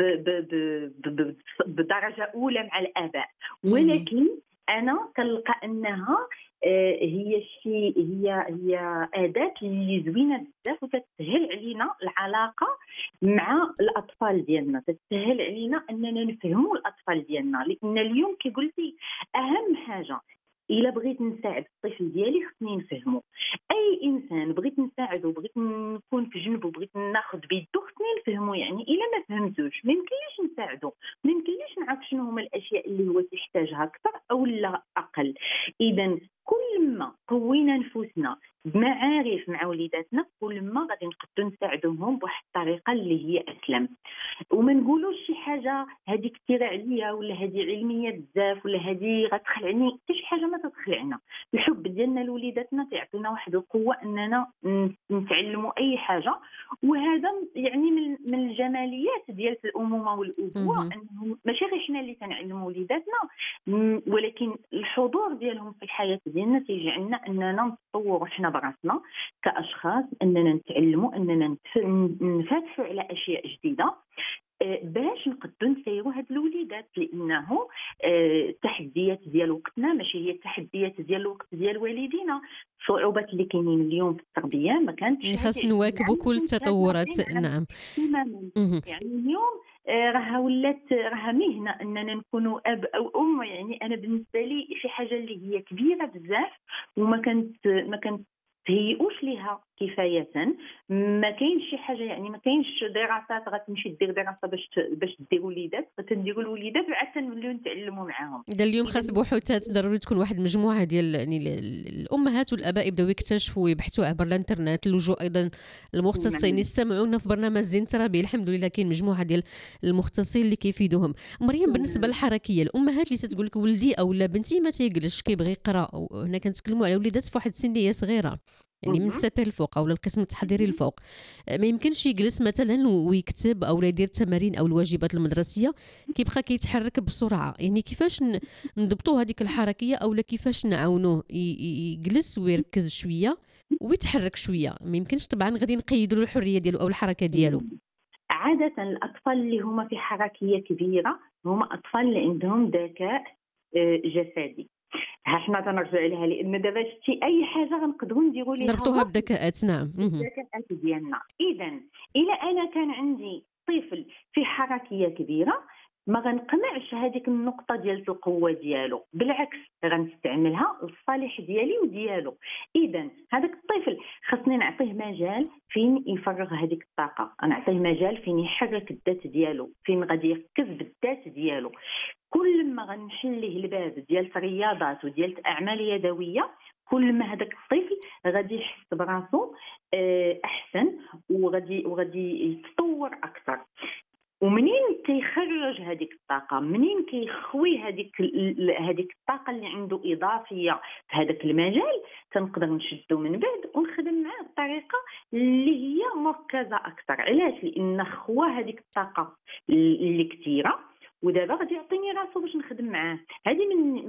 بدرجه اولى مع الاباء، ولكن انا كنلقى انها هي اداه اللي زوينه بزاف وتسهل علينا العلاقه مع الاطفال ديالنا، تسهل علينا اننا نفهموا الاطفال ديالنا. لان اليوم كي قلتي اهم حاجه الا بغيت نساعد الطفل ديالي خصني نفهمه. اي انسان بغيت نساعده، بغيت نكون في جنبه، بغيت ناخذ بيده، خصني نفهمه. يعني الا ما فهمتوش ما يمكنليش نساعده، ما يمكنليش نعرف شنو هما الاشياء اللي هو تحتاجها اكثر او لا اقل. اذا كل ما قوينا نفوسنا بمعارف مع وليداتنا، كل ما غادي نقدروا نساعدوهم بواحد الطريقه اللي هي اسلم. وما نقولوش شي حاجه هذه كثيره عليا ولا هذه علميه بزاف ولا هذه غتخلعني، حتى شي حاجه ما تدخلعنا. الحب ديالنا لوليداتنا تعطينا واحد القوه اننا نتعلموا اي حاجه. وهذا يعني من الجماليات ديال الامومه والابوه، انهم ماشي غير حنا اللي تنعلموا وليداتنا، ولكن الحضور ديالهم في الحياه ديالنا تيجعلنا اننا نتطوروا حنا براسنا كاشخاص، اننا نتعلموا، اننا نفتحوا على اشياء جديده باش نقدروا نسيروا هاد الوليدات. لانه التحديات ديال وقتنا ماشي هي التحديات ديال الوقت ديال والدينا. الصعوبات اللي كاينين اليوم في التربيه ما كانتش، خاص نواكبوا كل التطورات. نعم يعني اليوم راها مهنه اننا نكونوا اب او ام. يعني انا بالنسبه لي شي حاجه اللي هي كبيره بزاف وما كانت تهيئوش ليها كفايه. ما كاينش شي حاجه، يعني ما كاينش دراسات غتمشي دير دراسه باش دير وليدات، غتنديروا الوليدات وعاد تنوليو نتعلموا معاهم. اذا اليوم خاص بحوثات ضروري تكون واحد المجموعه ديال يعني الامهات والاباء يبداو يكتشفوا ويبحثوا عبر الانترنت، اللجوء ايضا المختصين يستمعونا في برنامج زين تربيه. الحمد لله كاين مجموعه ديال المختصين اللي كيفيدوهم. مريم بالنسبه للحركيه، الامهات اللي تتقول لك ولدي او لا بنتي ما تيجلسش كيبغي يقرا، هنا كنتكلموا على وليدات في واحد السن اللي هي صغيره، يعني من السابير الفوق او القسم التحضيري الفوق. ما يمكنش يجلس مثلا ويكتب او يدير التمارين او الواجبات المدرسيه كيبقى كيتحرك بسرعه. يعني كيفاش نضبطوا هذيك الحركيه او كيفاش نعاونوه يجلس ويركز شويه ويتحرك شويه. ما يمكنش طبعا غادي نقيدوا له الحريه ديالو او الحركه ديالو. عادة الأطفال اللي هما في حركية كبيرة هما أطفال اللي عندهم ذكاء جسدي. ها حنا تنرجعوا عليها لأن دابا شتي أي حاجة غنقدروا نديروا ليها نربطوها بالذكاءات. نعم. الذكاءات ديالنا. إذا إلا أنا كان عندي طفل في حركية كبيرة ما غنقمعش هذيك النقطة ديال القوة ديالو، بالعكس غنستعملها للصالح ديالي وديالو. إذا هذاك الطفل خاصني نعطيه مجال فين يفرغ هذيك الطاقة، نعطيه مجال فين يحرك الذات ديالو، فين غادي يركز بالذات ديالو. كل ما غنحل ليه الباب ديال الرياضات وديال الأعمال اليدوية كل ما هذاك الطفل غادي يحس براسو أحسن وغادي يتطور أكثر. ومنين كيخرج هذيك الطاقه، منين كيخوي هذيك الطاقه اللي عنده اضافيه في هذاك المجال تنقدر نشدو من بعد ونخدم معاه بطريقه اللي هي مركزه اكثر. علاش؟ لان خوا هذيك الطاقه اللي كثيره ودابا غادي يعطيني راسو باش نخدم معاه. هذه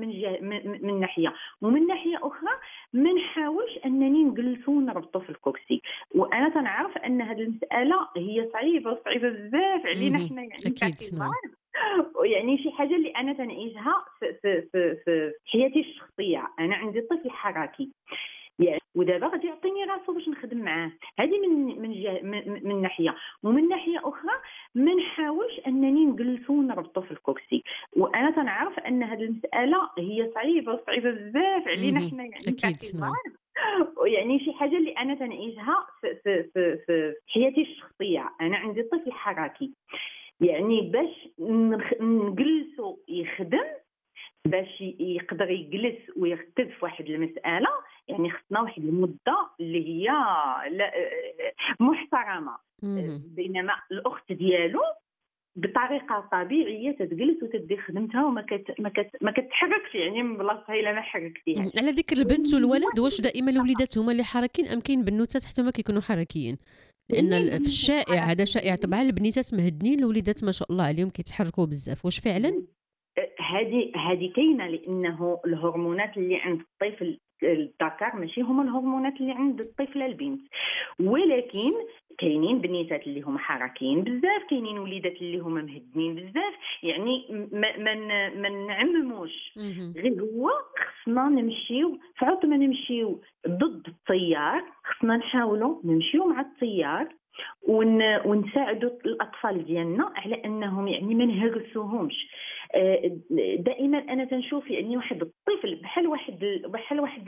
من ناحيه. ومن ناحيه اخرى ما نحاولش انني نجلسو ونربطو في الكرسي. وانا تنعرف ان هذه المساله هي صعيبه بزاف علينا حنا، يعني اكيد. يعني شي حاجه اللي انا تنعيشها في حياتي الشخصيه. انا عندي طفل حركي يعني ودابا غادي يعطيني راسو باش نخدم معاه. هذه من ناحيه. ومن ناحيه اخرى ما نحاولش انني نجلسو ونربطو في الكرسي. وانا تنعرف ان هذه المساله هي صعيبه بزاف علينا حنا، يعني اكيد. يعني شي حاجه اللي انا تنعيشها في حياتي الشخصيه. انا عندي طفل حركي يعني باش نجلسو يخدم، باش يقدر يجلس ويركز في واحد المساله، يعني خصنا واحد المده اللي هي محترمه. بينما الاخت ديالو بطريقه طبيعيه تتجلس وتدير خدمتها وما كتحركش يعني من بلاصتها الا ما حركتيها. على ذكر البنت والولد، واش دائما الوليدات هما اللي حركين ام كاين بنوتات حتى ما كيكونوا حركيين؟ لان في الشائع هذا شائع طبعا البنيتات مهدنين، الوليدات ما شاء الله عليهم كيتحركوا بزاف. واش فعلا هذه كاينه؟ لانه الهرمونات اللي عند الطفل الذكر ماشي هما الهرمونات اللي عند الطفله البنت. ولكن كاينين بنيتات اللي هما حركيين بزاف، كاينين وليدات اللي هما مهدنين بزاف. يعني ما نعمموش، غير هو خصنا نمشيو في عوض ما نمشيو ضد التيار، خصنا نحاولوا نمشيو مع التيار ونساعدوا الاطفال ديالنا على انهم يعني ما نهرسوهمش. دائما انا تنشوف يعني واحد الطفل بحال واحد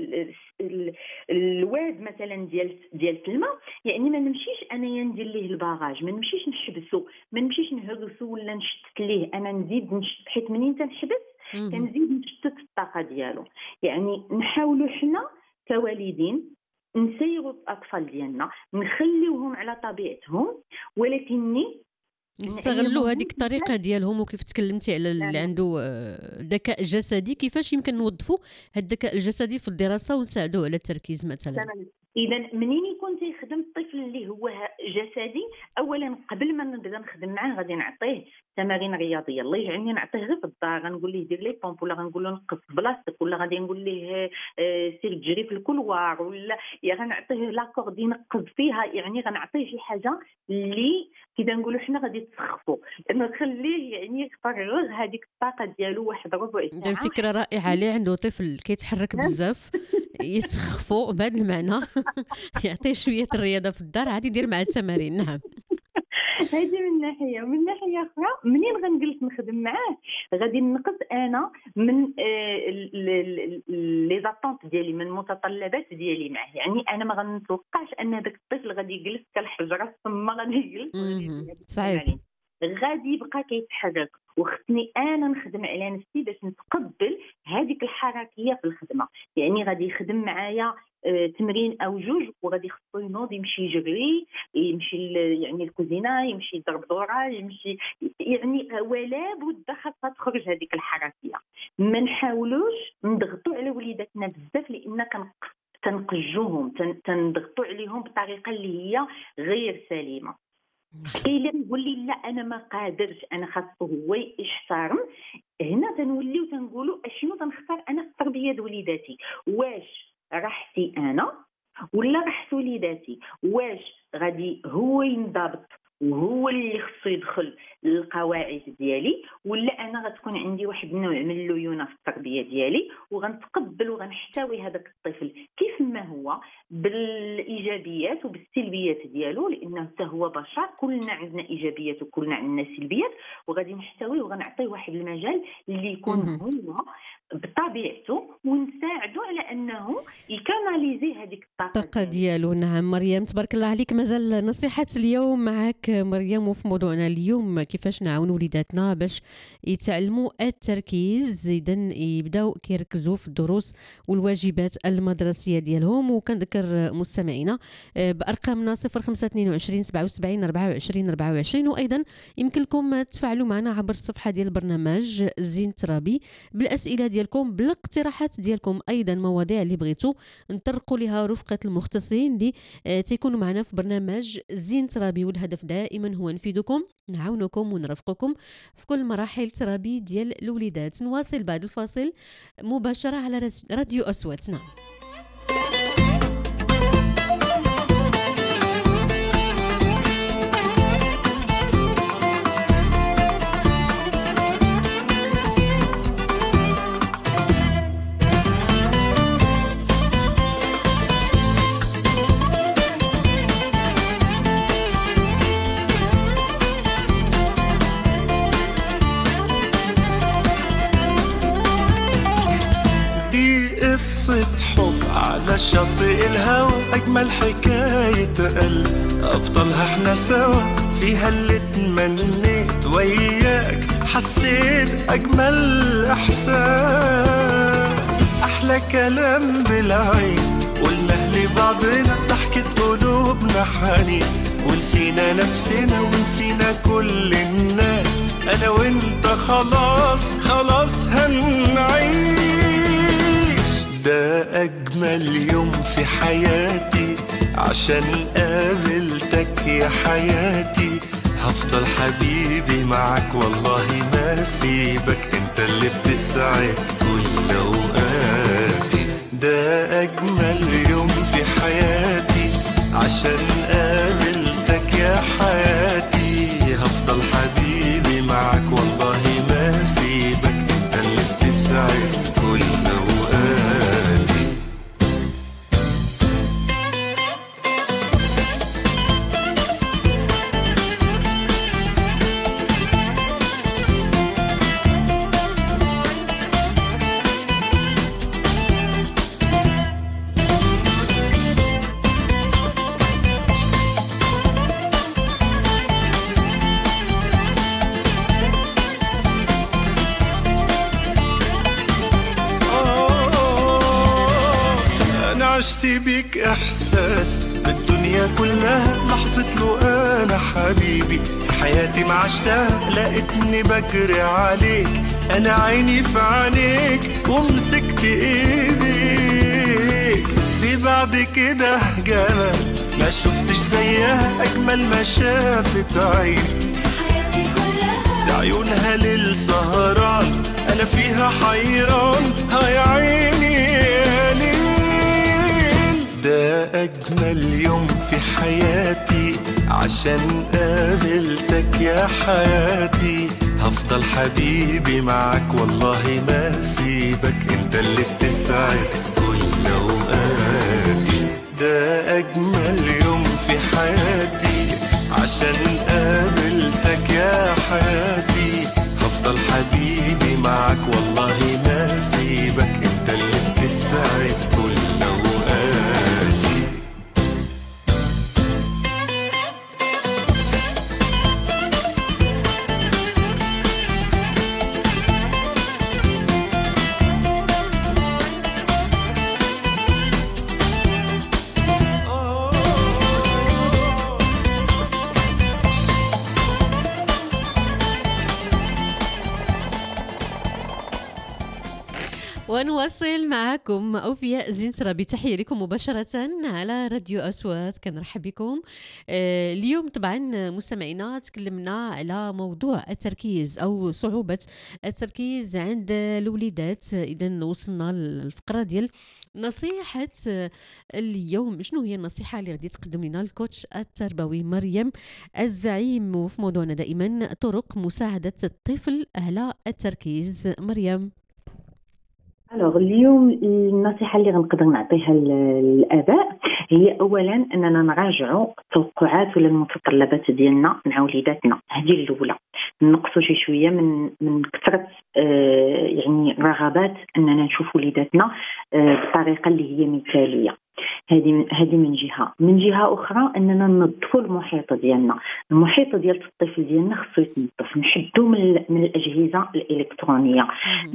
الواد مثلا ديال الماء، يعني ما نمشيش انايا ندير ليه الباغاج، ما نمشيش نحبسو، ما نمشيش نهرسو ولا نشتت ليه، انا نزيد نشتت، حيت منين تنحبس كنزيد نشتت الطاقه ديالو. يعني نحاولوا حنا كوالدين نسيروا الاطفال ديالنا، نخليوهم على طبيعتهم، ولكن نستغلوا هذيك الطريقه ديالهم. وكيف تكلمتي على اللي عنده ذكاء جسدي، كيفاش يمكن نوظفوا هذا الذكاء الجسدي في الدراسه ونساعدوه على التركيز مثلا؟ اذا منين يكون تيخدم الطفل اللي هو جسدي، اولا قبل ما نبدا نخدم معاه غادي نعطيه تمارين رياضيه. الله يجعلني نعطيه غير في الدار، غنقول ليه دير لي بومب، ولا غنقول له نقص بلاصتك، ولا غادي نقول ليه سير تجري في الكولوار، ولا غنعطيه لاكورد ينقص فيها. يعني غنعطيه شي حاجه اللي كذا نقولوا حنا غادي تسخفوا، لانه تخليه يعني يفرغ هذيك الطاقه ديالو واحد ربع ساعه. فكره رائعه. اللي عنده طفل كيتحرك بزاف يسخفوا بهذا المعنى يعطيه شويه الرياضه في الدار، عادي يدير مع التمارين. نعم. هذه من ناحيه. ومن ناحيه اخرى منين غنجلس نخدم معاه غادي نقص انا من لي زاتونت ديالي، من المتطلبات ديالي معاه. يعني انا ما غنتوقعش ان هذاك الطفل غادي يجلس كالحجره ثم غادي يجلس صعيب، غادي يبقى كيتحرك. وخصني انا نخدم على نفسي باش نتقبل هذيك الحركيه في الخدمه. يعني غادي يخدم معايا تمرين او جوج وغادي خصو ينوض يمشي يجري، يمشي يعني الكوزينه، يمشي يضرب دوره، يمشي يعني ولا بد خاصها تخرج هذيك الحركيه. ما نحاولوش نضغطوا على وليداتنا بزاف، لان تنقجوهم، تنضغطوا عليهم بطريقه اللي هي غير سليمه. إلا يقول لي لا انا ما قادرش، انا خاصو هو يحترم، هنا تنوليو تنقولوا اشنو تنختار انا في تربيه وليداتي، واش راحتي انا ولا راحت وليداتي، واش غادي هو ينضبط وهو اللي خصو يدخل للقواعد ديالي، ولا انا غتكون عندي واحد النوع من الليونه في التربيه ديالي وغنتقبل وغنحتوي هذاك الطفل كيف ما هو بالايجابيات وبالسلبيات ديالو، لانه حتى هو بشر، كلنا عندنا ايجابيات وكلنا عندنا سلبيات، وغادي نحتوي وغنعطيه واحد المجال اللي يكون هو بطبيعته ونساعدو على انه يكاناليزي هذيك الطاقه ديالو. نعم مريم، تبارك الله عليك. مازال نصيحه اليوم معك مريم، وفي موضوعنا اليوم كيفاش نعاون وليداتنا باش يتعلموا التركيز، اذا يبداو كيركزوا في الدروس والواجبات المدرسيه ديالهم. وكنذكر مستمعينا بارقامنا 0522 77 24 24، وايضا يمكن لكم تفاعلوا معنا عبر الصفحه ديال البرنامج زين ترابي بالاسئله ديالكم، بالاقتراحات ديالكم، ايضا مواضيع اللي بغيتوا نطرقوا لها رفقه المختصين اللي تيكونوا معنا في برنامج زين ترابي. والهدف دائما هو نفيدكم، نعاونكم ونرافقكم في كل مراحل ترابي ديال الوليدات. نواصل بعد الفاصل مباشره على راديو أصوات. نعم قصة حب على شاطئ الهوى، أجمل حكاية قلب أبطالها احنا سوا، فيها اللي تمنيت وياك، حسيت أجمل إحساس، أحلى كلام بالعين قلنا لبعضنا، ضحكة قلوبنا حنين، ونسينا نفسنا ونسينا كل الناس، أنا وإنت خلاص خلاص هنعيش. ده أجمل يوم في حياتي عشان قابلتك يا حياتي، هفضل حبيبي معك والله ما سيبك، انت اللي بتسعد كل أوقاتي. ده أجمل يوم في حياتي عشان قابلتك يا حياتي، هفضل حبيبي معك والله ما سيبك، انت اللي بتسعد كل أوقاتي. عشت بيك إحساس بالدنيا كلها، لحظة له أنا حبيبي في حياتي ما عشتها، لقيتني بجري عليك، أنا عيني في عينيك ومسكت إيديك، في بعد كده جمال ما شفتش زيها، أجمل ما شافت عيني في حياتي كلها، عيونها للسهران أنا فيها حيران، هاي عيني يا ليل. ده أجمل يوم في حياتي عشان قابلتك يا حياتي، هفضل حبيبي معك والله ما سيبك، انت اللي بتسعد كل أوقاتي. ده أجمل يوم في حياتي عشان قابلتك يا حياتي، هفضل حبيبي معك والله ما سيبك، انت اللي بتسعد كل أوقاتي. ونواصل معكم أوفياء زين ترابي. تحية لكم مباشرة على راديو أصوات، كنرحب بكم. اليوم طبعا مستمعينا تكلمنا على موضوع التركيز أو صعوبة التركيز عند الوليدات. إذن وصلنا للفقرة ديال نصيحة اليوم. شنو هي النصيحة اللي غادي تقدم لنا الكوتش التربوي مريم الزعيم؟ وفي موضوعنا دائما طرق مساعدة الطفل على التركيز. مريم. اليوم النصيحة اللي غنقدر نعطيها للآباء هي أولا أننا نراجعوا التوقعات ولا المتطلبات ديالنا مع وليداتنا. هذه الأولى، نقصوا شي شوية من كثرة يعني رغبات أننا نشوف وليداتنا بطريقة اللي هي مثالية. هذه من جهة أخرى أننا ننظفوا المحيط ديالنا. المحيط ديال الطفل ديالنا خصو يتنظف، نحدوا من الأجهزة الإلكترونية،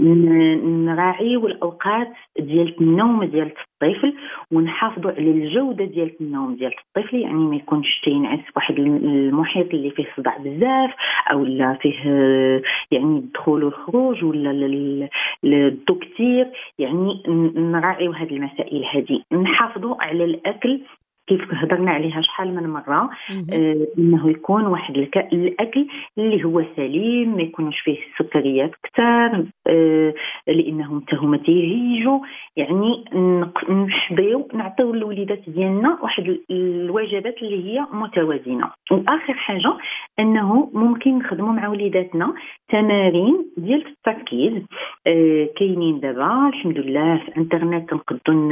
نراعيو الأوقات ديال النوم ديال الطفل، ونحافظوا على الجودة ديال النوم ديال الطفل. يعني ما يكونش تينعس واحد المحيط اللي فيه صداع بزاف أو لا فيه يعني الدخول والخروج ولا الضو كتير. يعني نراعيو هذه المسائل هذه. نحافظوا على الأكل كيف هضرنا عليها شحال من مرة، انه يكون واحد الاكل اللي هو سليم، ما يكونوش فيه سكريات كثار لانهم هما تيهيجوا. يعني نحضيو نعطيو للوليدات ديالنا واحد الوجبات اللي هي متوازنه. واخر حاجه انه ممكن نخدموا مع وليداتنا تمارين ديال التركيز. كاينين دابا الحمد لله في الانترنت نقدروا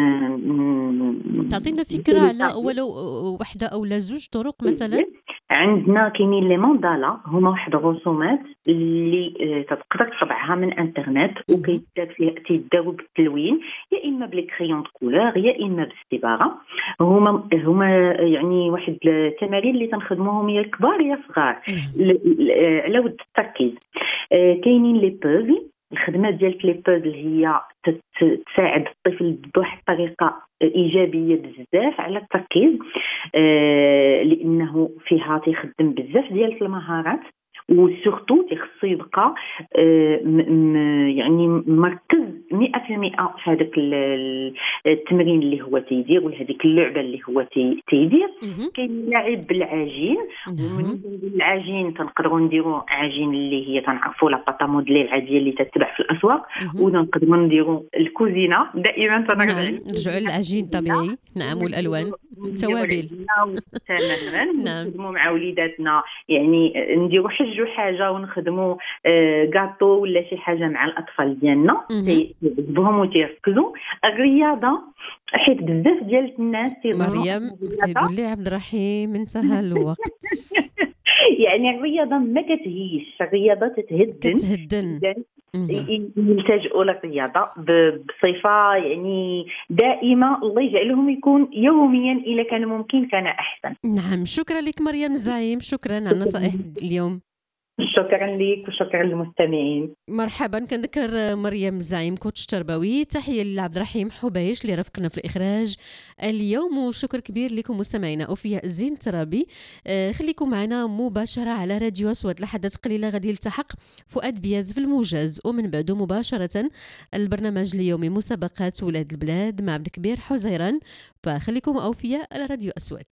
تعطينا فكره على ولو وحده او لا زوج طرق مثلا. عندنا كاينين لي ماندالا، هما واحد الرسومات اللي تقدر تطبعها من انترنت وكيتداو بالتلوين، يا اما بالكريون دو كولور يا اما بالصباغه. هما يعني واحد التمارين اللي تنخدموهم يا الكبار يا الصغار على ود التركيز. كاينين لي بوزل، الخدمات ديال لي بوزل هي تساعد الطفل بواحد الطريقه ايجابيه بزاف على التركيز، لانه فيها تيخدم بزاف ديال المهارات، وسورتو تيخصو يبقى يعني مركز 100% في هذاك التمرين اللي هو تيدير ولا هذيك اللعبه اللي هو تيدير. كاين اللعب بالعجين، ومن العجين تنقدروا نديروا عجين اللي هي تنعرفوا لا باطا موديل العاديه اللي تتباع في الاسواق، ونقدروا نديروا الكوزينه. دائما نرجعوا للعجين الطبيعي. نعم، والالوان التوابل تماما. نخدموا مع وليداتنا، يعني نديروا حاجه ونخدموا كاطو ولا شي حاجه مع الاطفال ديالنا تيعجبهم وتيركزوا. الرياضه، حيت بزاف ديال الناس مريم تيقول لي عبد الرحيم انتهى الوقت. يعني الرياضه ما كتهيش، الرياضه تتهدن. يلتجئوا للرياضه بصفه يعني دائمه. الله يجعلهم يكون يوميا، اذا كان ممكن كان احسن. نعم، شكرا لك مريم زعيم، شكرا على النصائح اليوم. شكرا لك وشكرا للمستمعين. مرحبا. كنذكر مريم زعيم كوتش تربوي. تحيه لعبد الرحيم حبيش اللي رافقنا في الاخراج اليوم، وشكر كبير لكم مستمعينا. اوفياء زين ترابي. خليكم معنا مباشره على راديو اصوات. لحظات قليله غادي يلتحق فؤاد بياز في الموجز، ومن بعده مباشره البرنامج اليومي مسابقات ولاد البلاد مع عبد الكبير حزيران. فخليكم اوفياء على راديو اصوات.